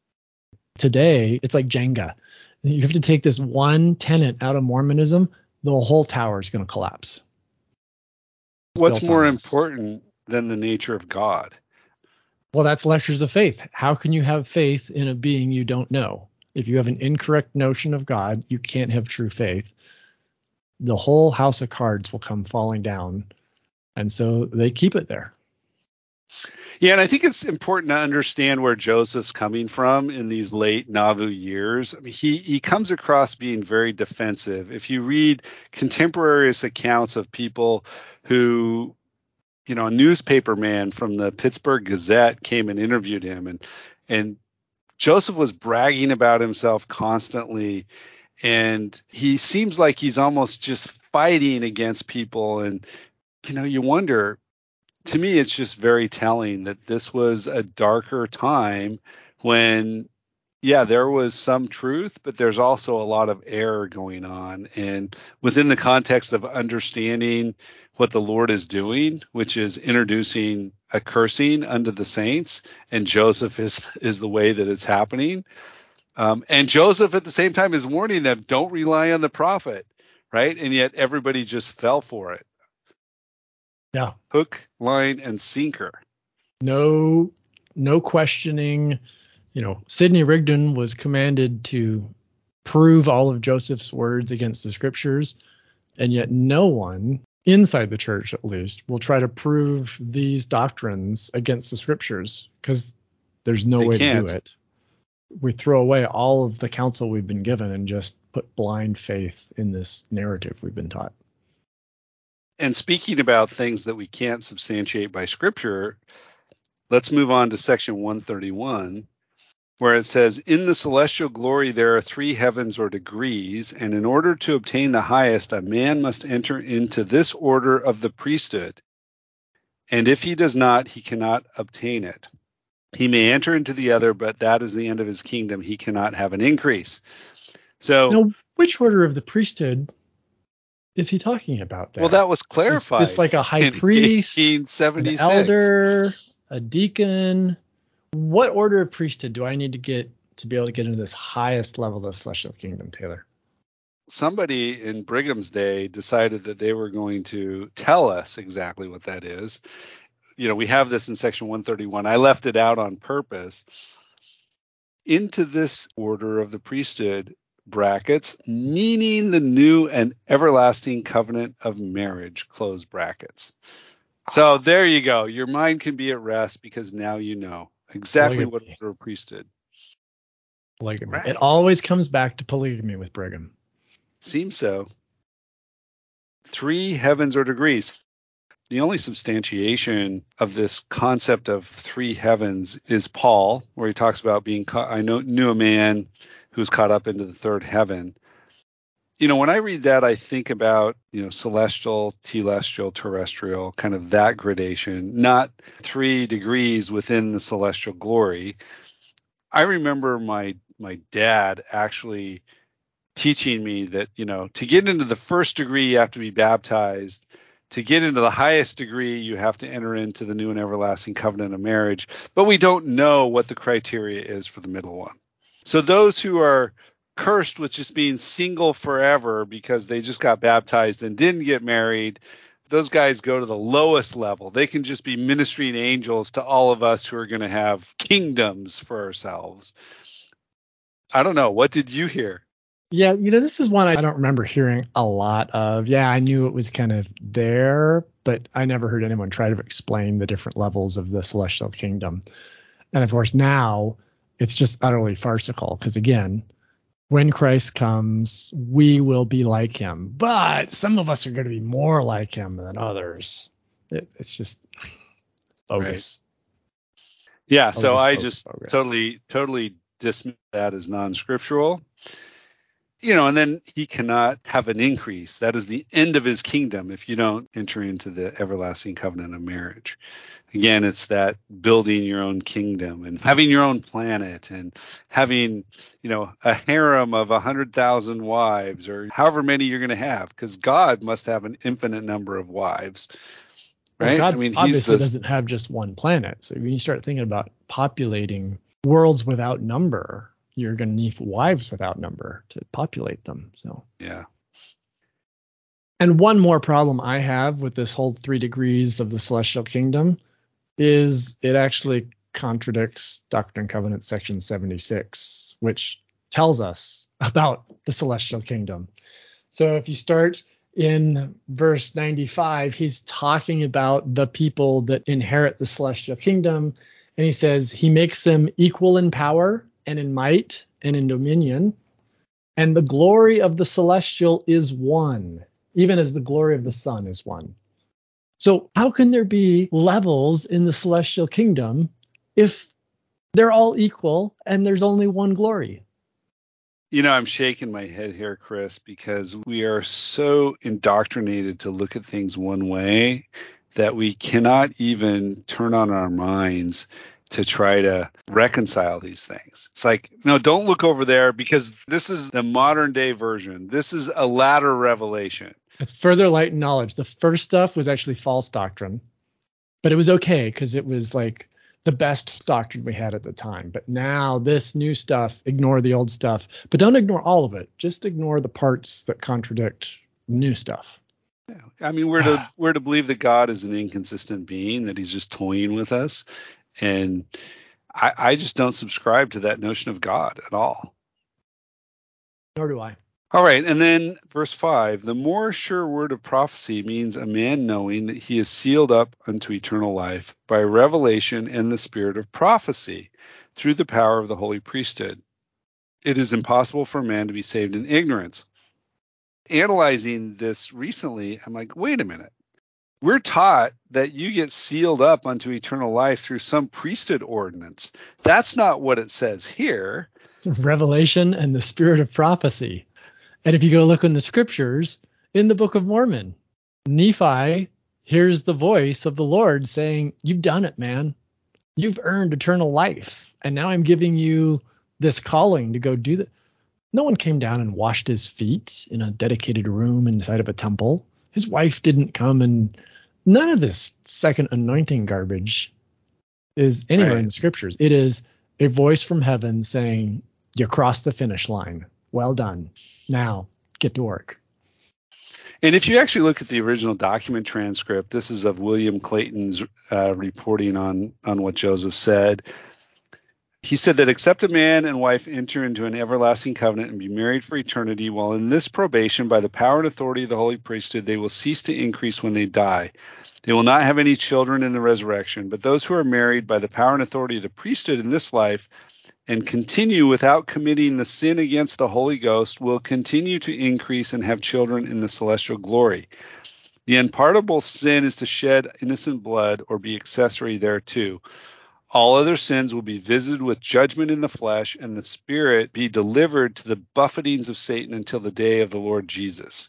Today, it's like Jenga. You have to take this one tenet out of Mormonism, the whole tower is going to collapse. It's What's more on this. important than the nature of God? Well, that's lectures of faith. How can you have faith in a being you don't know? If you have an incorrect notion of God, you can't have true faith. The whole house of cards will come falling down. And so they keep it there. Yeah, and I think it's important to understand where Joseph's coming from in these late Nauvoo years. I mean, he, he comes across being very defensive. If you read contemporaneous accounts of people who, you know, a newspaper man from the Pittsburgh Gazette came and interviewed him, and and Joseph was bragging about himself constantly, and he seems like he's almost just fighting against people. And, you know, you wonder, to me, it's just very telling that this was a darker time when, yeah, there was some truth, but there's also a lot of error going on. And within the context of understanding what the Lord is doing, which is introducing a cursing unto the saints, and Joseph is is the way that it's happening. Um, and Joseph at the same time is warning them, don't rely on the prophet, right? And yet everybody just fell for it. Yeah. Hook, line, and sinker. No, no questioning. You know, Sidney Rigdon was commanded to prove all of Joseph's words against the scriptures, and yet no one inside the church, at least, will try to prove these doctrines against the scriptures because there's no They way can't. to do it. We throw away all of the counsel we've been given and just put blind faith in this narrative we've been taught. And speaking about things that we can't substantiate by scripture, let's move on to section one thirty-one, where it says, in the celestial glory there are three heavens or degrees, and in order to obtain the highest, a man must enter into this order of the priesthood. And if he does not, he cannot obtain it. He may enter into the other, but that is the end of his kingdom. He cannot have an increase. So, now, which order of the priesthood is he talking about there? Well, that was clarified. Is this like a high priest, an elder, a deacon? What order of priesthood do I need to get to be able to get into this highest level of the celestial kingdom, Taylor? Somebody in Brigham's day decided that they were going to tell us exactly what that is. You know, we have this in section one thirty-one. I left it out on purpose. Into this order of the priesthood, brackets, meaning the new and everlasting covenant of marriage, close brackets. So there you go. Your mind can be at rest because now you know exactly Polygamy. what order of priesthood. Polygamy. Right. It always comes back to polygamy with Brigham. Seems so. Three heavens or degrees. The only substantiation of this concept of three heavens is Paul, where he talks about being caught. I know, knew a man who's caught up into the third heaven. You know, when I read that, I think about, you know, celestial, telestial, terrestrial, kind of that gradation, not three degrees within the celestial glory. I remember my my dad actually teaching me that, you know, to get into the first degree, you have to be baptized. To get into the highest degree, you have to enter into the new and everlasting covenant of marriage. But we don't know what the criteria is for the middle one. So those who are cursed with just being single forever because they just got baptized and didn't get married, those guys go to the lowest level. They can just be ministering angels to all of us who are going to have kingdoms for ourselves. I don't know. What did you hear? Yeah, you know, this is one I don't remember hearing a lot of. Yeah, I knew it was kind of there, but I never heard anyone try to explain the different levels of the celestial kingdom. And of course, now it's just utterly farcical because, again, when Christ comes, we will be like him. But some of us are going to be more like him than others. It, it's just bogus. Right. Yeah, so bogus, I bogus, just bogus. totally, totally dismiss that as non-scriptural. You know, and then he cannot have an increase. That is the end of his kingdom if you don't enter into the everlasting covenant of marriage. Again, it's that building your own kingdom and having your own planet and having, you know, a harem of a hundred thousand wives or however many you're going to have, because God must have an infinite number of wives, right? Well, God I mean, obviously he's the, doesn't have just one planet. So when you start thinking about populating worlds without number, you're going to need wives without number to populate them. So yeah. And one more problem I have with this whole three degrees of the celestial kingdom is it actually contradicts Doctrine and Covenants section seventy-six, which tells us about the celestial kingdom. So if you start in verse ninety-five, he's talking about the people that inherit the celestial kingdom. And he says he makes them equal in power and in might and in dominion. And the glory of the celestial is one, even as the glory of the sun is one. So how can there be levels in the celestial kingdom if they're all equal and there's only one glory? You know, I'm shaking my head here, Chris, because we are so indoctrinated to look at things one way that we cannot even turn on our minds to try to reconcile these things. It's like, no, don't look over there because this is the modern day version. This is a latter revelation. It's further light and knowledge. The first stuff was actually false doctrine, but it was okay because it was like the best doctrine we had at the time. But now this new stuff, ignore the old stuff, but don't ignore all of it. Just ignore the parts that contradict new stuff. Yeah. I mean, we're to we're to believe that God is an inconsistent being, that he's just toying with us. And I, I just don't subscribe to that notion of God at all. Nor do I. All right. And then verse five, the more sure word of prophecy means a man knowing that he is sealed up unto eternal life by revelation and the spirit of prophecy through the power of the holy priesthood. It is impossible for a man to be saved in ignorance. Analyzing this recently, I'm like, wait a minute. We're taught that you get sealed up unto eternal life through some priesthood ordinance. That's not what it says here. Revelation and the spirit of prophecy. And if you go look in the scriptures, in the Book of Mormon, Nephi, here's the voice of the Lord saying, you've done it, man. You've earned eternal life. And now I'm giving you this calling to go do that. No one came down and washed his feet in a dedicated room inside of a temple. His wife didn't come, and none of this second anointing garbage is anywhere Right. in the scriptures. It is a voice from heaven saying, you crossed the finish line. Well done. Now get to work. And if you actually look at the original document transcript, this is of William Clayton's uh, reporting on, on what Joseph said. He said that except a man and wife enter into an everlasting covenant and be married for eternity, while in this probation, by the power and authority of the holy priesthood, they will cease to increase when they die. They will not have any children in the resurrection, but those who are married by the power and authority of the priesthood in this life and continue without committing the sin against the Holy Ghost will continue to increase and have children in the celestial glory. The unpardonable sin is to shed innocent blood or be accessory thereto. All other sins will be visited with judgment in the flesh, and the spirit be delivered to the buffetings of Satan until the day of the Lord Jesus.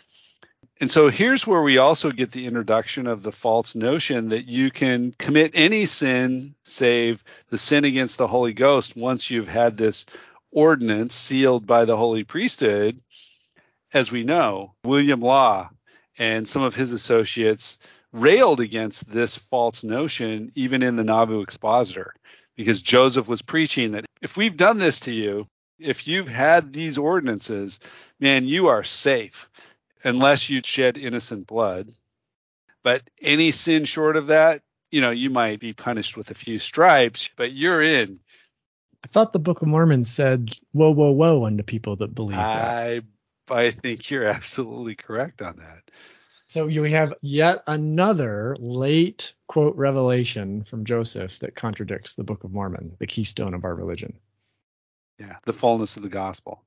And so here's where we also get the introduction of the false notion that you can commit any sin save the sin against the Holy Ghost once you've had this ordinance sealed by the holy priesthood. As we know, William Law and some of his associates railed against this false notion, even in the Nauvoo Expositor, because Joseph was preaching that if we've done this to you, if you've had these ordinances, man, you are safe unless you shed innocent blood. But any sin short of that, you know, you might be punished with a few stripes, but you're in. I thought the Book of Mormon said, whoa, whoa, whoa, unto people that believe that. I, I think you're absolutely correct on that. So you have yet another late quote revelation from Joseph that contradicts the Book of Mormon, the keystone of our religion. Yeah, the fullness of the gospel.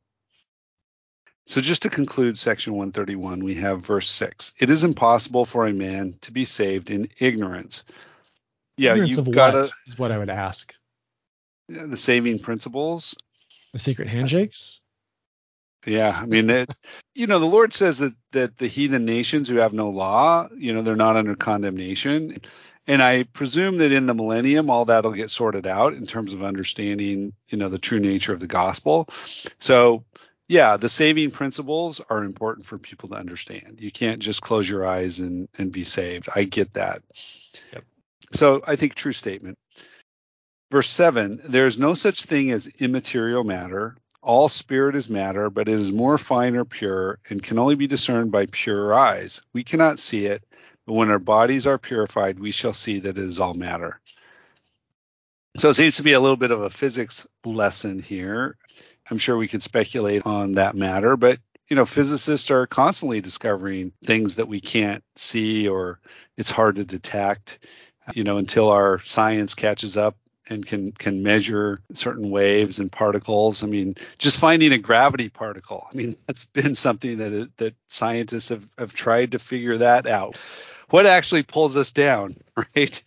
So just to conclude section one thirty-one, we have verse six. It is impossible for a man to be saved in ignorance. Yeah, Ignorance you've of got what to, is what I would ask. the saving principles. The secret handshakes? Yeah, I mean, it, you know, the Lord says that, that the heathen nations who have no law, you know, they're not under condemnation. And I presume that in the millennium, all that'll get sorted out in terms of understanding, you know, the true nature of the gospel. So, yeah, the saving principles are important for people to understand. You can't just close your eyes and, and be saved. I get that. Yep. So I think true statement. Verse seven, there is no such thing as immaterial matter. All spirit is matter, but it is more fine or pure and can only be discerned by pure eyes. We cannot see it, but when our bodies are purified, we shall see that it is all matter. So it seems to be a little bit of a physics lesson here. I'm sure we could speculate on that matter, but you know, physicists are constantly discovering things that we can't see or it's hard to detect, you know, until our science catches up and can can measure certain waves and particles. I mean, just finding a gravity particle. I mean, that's been something that that scientists have, have tried to figure that out. What actually pulls us down, right?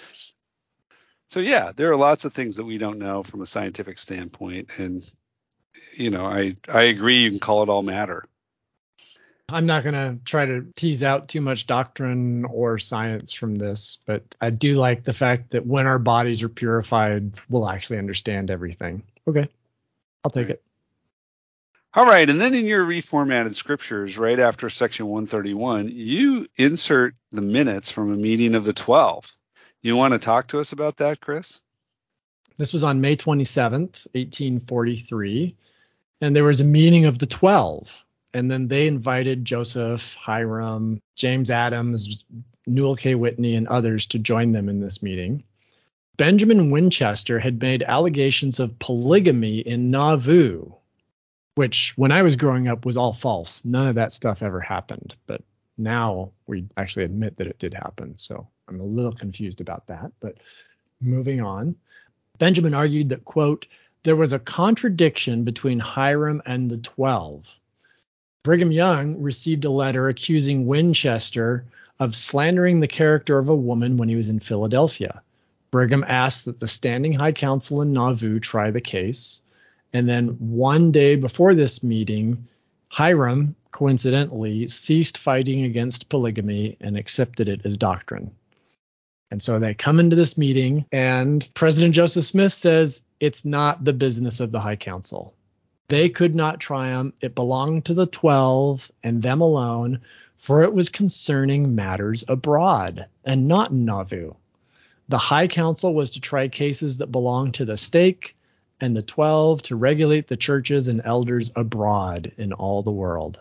So yeah, there are lots of things that we don't know from a scientific standpoint, and you know, I I agree. You can call it all matter. I'm not going to try to tease out too much doctrine or science from this, but I do like the fact that when our bodies are purified, we'll actually understand everything. Okay, I'll take Right. it. All right, and then in your reformatted scriptures, right after section one thirty-one, you insert the minutes from a meeting of the twelve. You want to talk to us about that, Chris? This was on May twenty-seventh, eighteen forty-three, and there was a meeting of the twelve. And then they invited Joseph, Hiram, James Adams, Newell K. Whitney, and others to join them in this meeting. Benjamin Winchester had made allegations of polygamy in Nauvoo, which when I was growing up was all false. None of that stuff ever happened. But now we actually admit that it did happen. So I'm a little confused about that. But moving on. Benjamin argued that, quote, there was a contradiction between Hiram and the twelve. Brigham Young received a letter accusing Winchester of slandering the character of a woman when he was in Philadelphia. Brigham asked that the Standing High Council in Nauvoo try the case. And then one day before this meeting, Hiram coincidentally, ceased fighting against polygamy and accepted it as doctrine. And so they come into this meeting, and President Joseph Smith says it's not the business of the High Council. They could not triumph. It belonged to the twelve and them alone, for it was concerning matters abroad and not in Nauvoo. The High Council was to try cases that belonged to the stake, and the twelve to regulate the churches and elders abroad in all the world.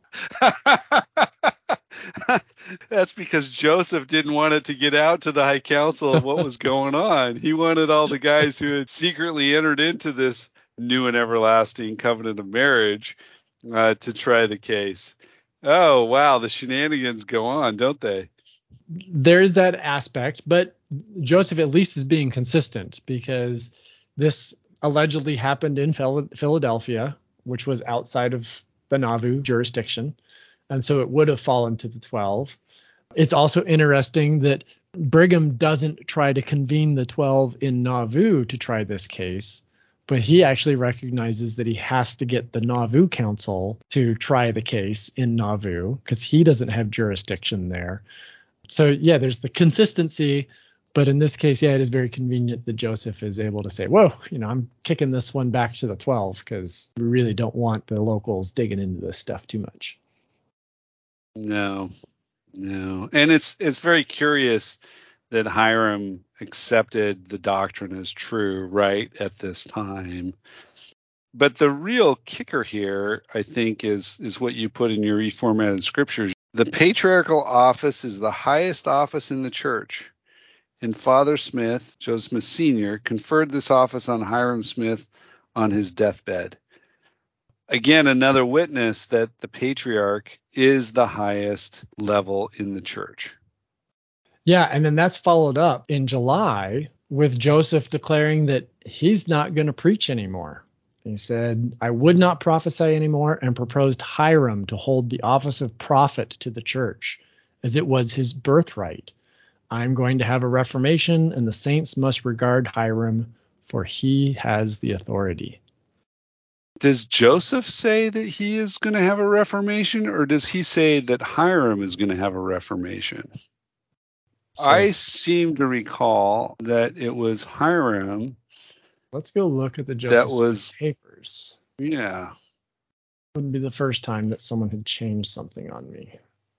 That's because Joseph didn't want it to get out to the High Council of what was going on. He wanted all the guys who had secretly entered into this new and everlasting covenant of marriage uh, to try the case. Oh, wow. The shenanigans go on, don't they? There's that aspect, but Joseph at least is being consistent, because this allegedly happened in Philadelphia, which was outside of the Nauvoo jurisdiction. And so it would have fallen to the twelve. It's also interesting that Brigham doesn't try to convene the twelve in Nauvoo to try this case, but he actually recognizes that he has to get the Nauvoo Council to try the case in Nauvoo because he doesn't have jurisdiction there. So, yeah, there's the consistency. But in this case, yeah, it is very convenient that Joseph is able to say, whoa, you know, I'm kicking this one back to the twelve because we really don't want the locals digging into this stuff too much. No, no. And it's it's very curious that Hiram accepted the doctrine as true right at this time. But the real kicker here, I think, is is what you put in your reformatted scriptures. The patriarchal office is the highest office in the church. And Father Smith, Joseph Smith Senior, conferred this office on Hiram Smith on his deathbed. Again, another witness that the patriarch is the highest level in the church. Yeah, and then that's followed up in July with Joseph declaring that he's not going to preach anymore. He said, I would not prophesy anymore, and proposed Hiram to hold the office of prophet to the church, as it was his birthright. I'm going to have a reformation, and the saints must regard Hiram, for he has the authority. Does Joseph say that he is going to have a reformation, or does he say that Hiram is going to have a reformation? So, I seem to recall that it was Hiram. Let's go look at the Joseph that was, papers. Yeah. Wouldn't be the first time that someone had changed something on me.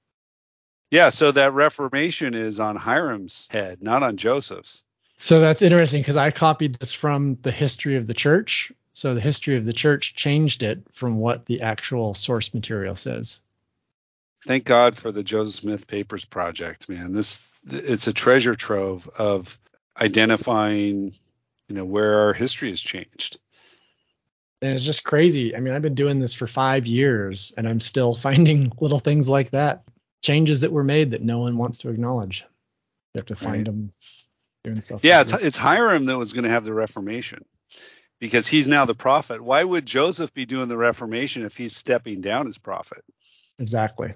Yeah, so that reformation is on Hiram's head, not on Joseph's. So that's interesting because I copied this from the history of the church. So the history of the church changed it from what the actual source material says. Thank God for the Joseph Smith Papers Project, man. This it's a treasure trove of identifying, you know, where our history has changed. And it's just crazy. I mean, I've been doing this for five years, and I'm still finding little things like that, changes that were made that no one wants to acknowledge. You have to find right. them doing stuff. Yeah, like it's, it's Hiram that was going to have the Reformation, because he's now the prophet. Why would Joseph be doing the Reformation if he's stepping down as prophet? Exactly.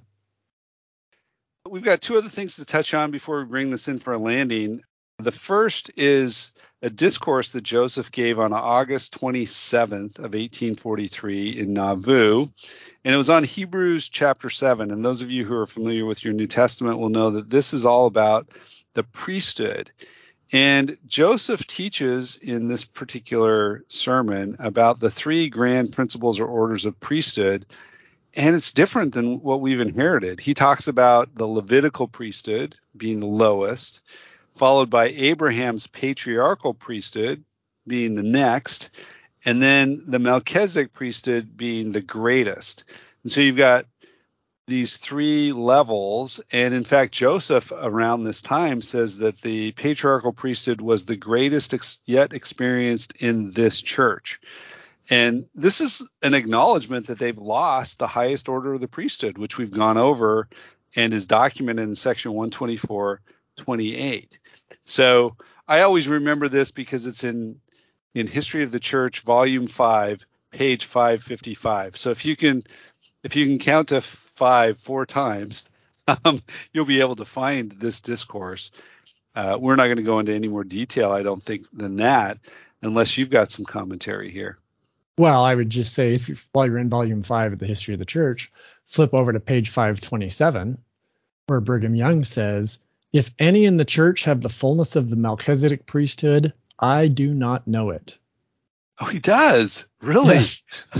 We've got two other things to touch on before we bring this in for a landing. The first is a discourse that Joseph gave on August twenty-seventh of eighteen forty-three in Nauvoo, and it was on Hebrews chapter seven. And those of you who are familiar with your New Testament will know that this is all about the priesthood. And Joseph teaches in this particular sermon about the three grand principles or orders of priesthood, and it's different than what we've inherited. He talks about the Levitical priesthood being the lowest, followed by Abraham's patriarchal priesthood being the next, and then the Melchizedek priesthood being the greatest. And so you've got these three levels. And in fact, Joseph around this time says that the patriarchal priesthood was the greatest ex- yet experienced in this church. And this is an acknowledgement that they've lost the highest order of the priesthood, which we've gone over and is documented in section one twenty-four twenty-eight. So I always remember this because it's in in History of the Church, volume five, page five fifty-five. So if you can if you can count to five four times, um, you'll be able to find this discourse. Uh, we're not going to go into any more detail, I don't think, than that, unless you've got some commentary here. Well, I would just say, if you, while you're in volume five of the History of the Church, flip over to page five twenty-seven, where Brigham Young says, "If any in the church have the fullness of the Melchizedek priesthood, I do not know it." Oh, he does? Really? Yes.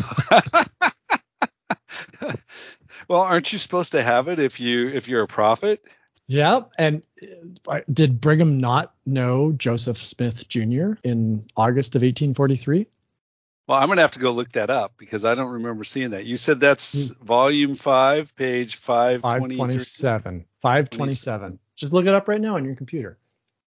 Well, aren't you supposed to have it if you if you're a prophet? Yep. And uh, did Brigham not know Joseph Smith Junior in August of eighteen forty-three? Well, I'm going to have to go look that up because I don't remember seeing that. You said that's volume five, page five twenty-three? five twenty-seven. five twenty-seven. Just look it up right now on your computer.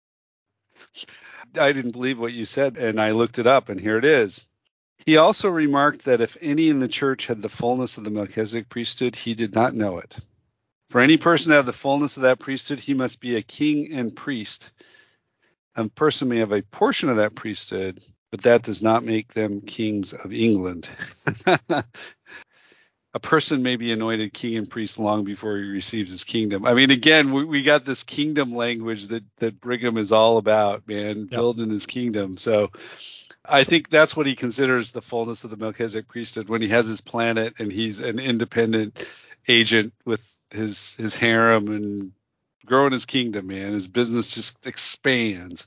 I didn't believe what you said, and I looked it up, and here it is. He also remarked that if any in the church had the fullness of the Melchizedek priesthood, he did not know it. For any person to have the fullness of that priesthood, he must be a king and priest. A person may have a portion of that priesthood, but that does not make them kings of England. A person may be anointed king and priest long before he receives his kingdom. I mean, again, we, we got this kingdom language that, that Brigham is all about, man, yep. Building his kingdom. So I think that's what he considers the fullness of the Melchizedek priesthood, when he has his planet and he's an independent agent with his his harem and growing his kingdom, man. His business just expands.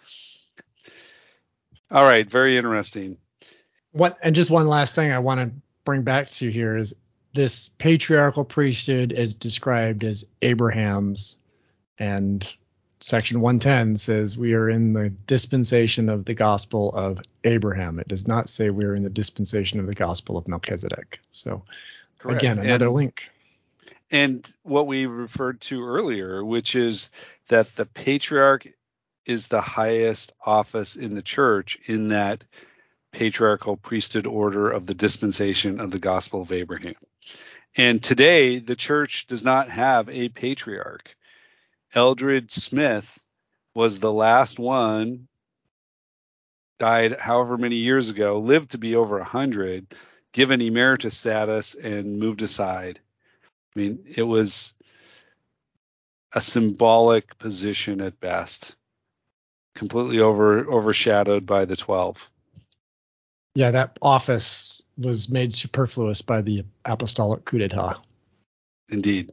All right, very interesting. What and just one last thing I want to bring back to you here is this patriarchal priesthood is described as Abraham's, and section one ten says we are in the dispensation of the gospel of Abraham. It does not say we are in the dispensation of the gospel of Melchizedek. So Correct. Again, another and, link. And what we referred to earlier, which is that the patriarch is the highest office in the church in that patriarchal priesthood order of the dispensation of the gospel of Abraham. And today, the church does not have a patriarch. Eldred Smith was the last one, died however many years ago, lived to be over one hundred, given emeritus status, and moved aside. I mean, it was a symbolic position at best, completely over overshadowed by the twelve. Yeah, that office was made superfluous by the apostolic coup d'etat. Indeed.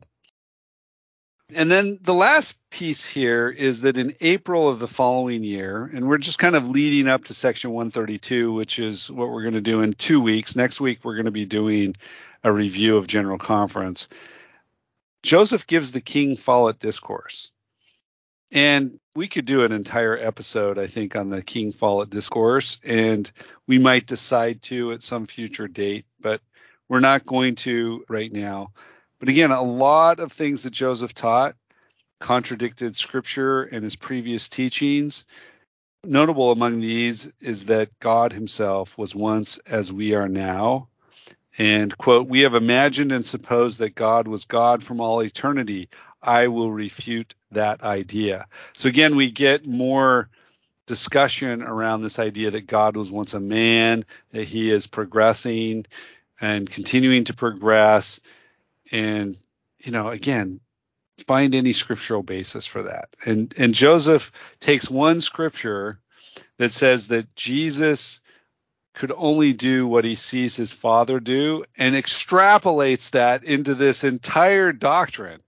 And then the last piece here is that in April of the following year, and we're just kind of leading up to section one thirty-two, which is what we're going to do in two weeks. Next week, we're going to be doing a review of General Conference. Joseph gives the King Follett Discourse. And we could do an entire episode, I think, on the King Follett Discourse, and we might decide to at some future date, but we're not going to right now. But again, a lot of things that Joseph taught contradicted Scripture and his previous teachings. Notable among these is that God himself was once as we are now. And, quote, "We have imagined and supposed that God was God from all eternity. I will refute that idea." So again, we get more discussion around this idea that God was once a man, that he is progressing and continuing to progress. And, you know, again, find any scriptural basis for that. And and Joseph takes one scripture that says that Jesus could only do what he sees his Father do and extrapolates that into this entire doctrine.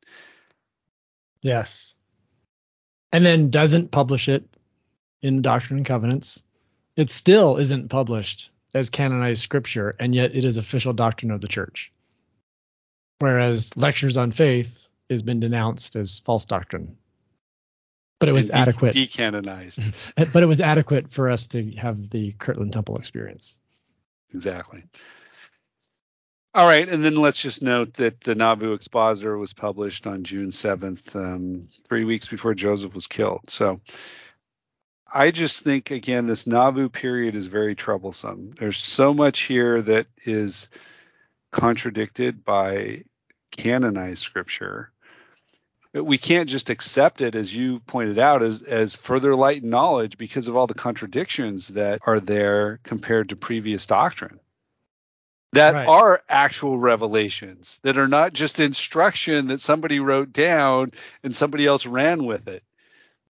Yes. And then doesn't publish it in Doctrine and Covenants. It still isn't published as canonized scripture, and yet it is official doctrine of the church. Whereas Lectures on Faith has been denounced as false doctrine. But it was de- adequate. Decanonized. But it was adequate for us to have the Kirtland Temple experience. Exactly. All right, and then let's just note that the Nauvoo Expositor was published on June seventh, um, three weeks before Joseph was killed. So I just think, again, this Nauvoo period is very troublesome. There's so much here that is contradicted by canonized scripture. We can't just accept it, as you pointed out, as, as further light and knowledge because of all the contradictions that are there compared to previous doctrine. That right. are actual revelations, that are not just instruction that somebody wrote down and somebody else ran with it.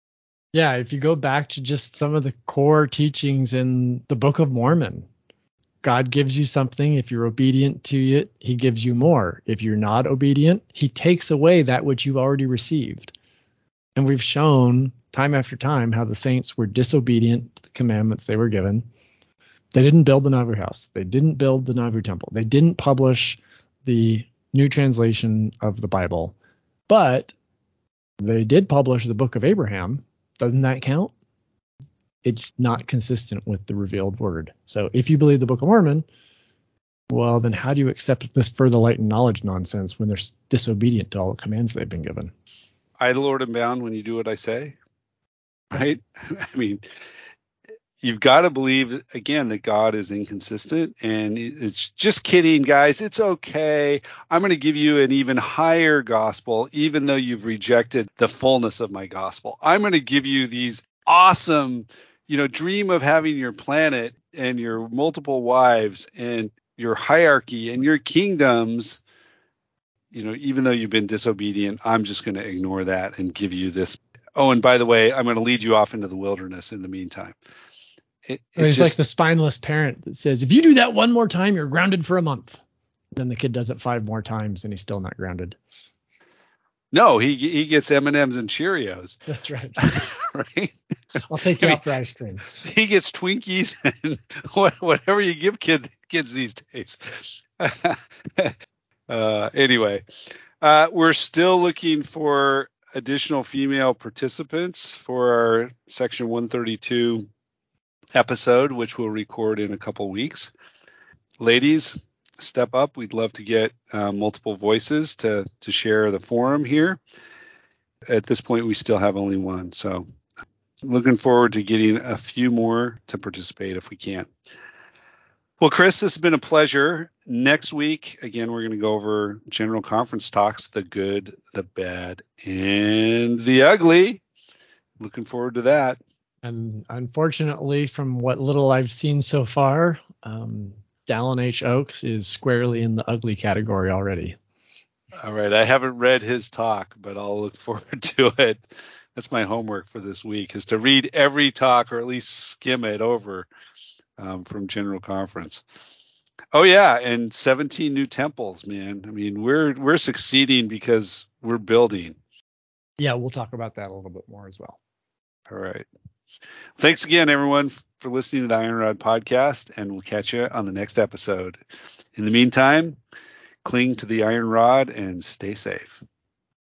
Yeah, if you go back to just some of the core teachings in the Book of Mormon, God gives you something. If you're obedient to it, he gives you more. If you're not obedient, he takes away that which you've already received. And we've shown time after time how the saints were disobedient to the commandments they were given. They didn't build the Nauvoo house. They didn't build the Nauvoo temple. They didn't publish the new translation of the Bible. But they did publish the Book of Abraham. Doesn't that count? It's not consistent with the revealed word. So if you believe the Book of Mormon, well, then how do you accept this further light and knowledge nonsense when they're disobedient to all the commands they've been given? Idle or bound when you do what I say, right? I mean, you've got to believe, again, that God is inconsistent. And it's just kidding, guys. It's okay. I'm going to give you an even higher gospel, even though you've rejected the fullness of my gospel. I'm going to give you these awesome, you know, dream of having your planet and your multiple wives and your hierarchy and your kingdoms. You know, even though you've been disobedient, I'm just going to ignore that and give you this. Oh, and by the way, I'm going to lead you off into the wilderness in the meantime. It, it He's just, like the spineless parent that says, if you do that one more time, you're grounded for a month. Then the kid does it five more times and he's still not grounded. No, he he gets M and M's and Cheerios. That's right. Right? I'll take you I out for ice cream. He gets Twinkies and what, whatever you give kid, kids these days. uh, anyway, uh, we're still looking for additional female participants for our Section one thirty-two episode, which we'll record in a couple weeks. Ladies, step up. We'd love to get uh, multiple voices to to share the forum here. At this point, we still have only one, so looking forward to getting a few more to participate if we can. Well, Chris, this has been a pleasure. Next week, again, we're going to go over General Conference talks, the good, the bad, and the ugly. Looking forward to that. And unfortunately, from what little I've seen so far, um, Dallin H. Oaks is squarely in the ugly category already. All right. I haven't read his talk, but I'll look forward to it. That's my homework for this week, is to read every talk or at least skim it over um, from General Conference. Oh, yeah. And seventeen new temples, man. I mean, we're we're succeeding because we're building. Yeah, we'll talk about that a little bit more as well. All right. Thanks again, everyone, for listening to the Iron Rod Podcast, and we'll catch you on the next episode. In the meantime, cling to the iron rod and stay safe.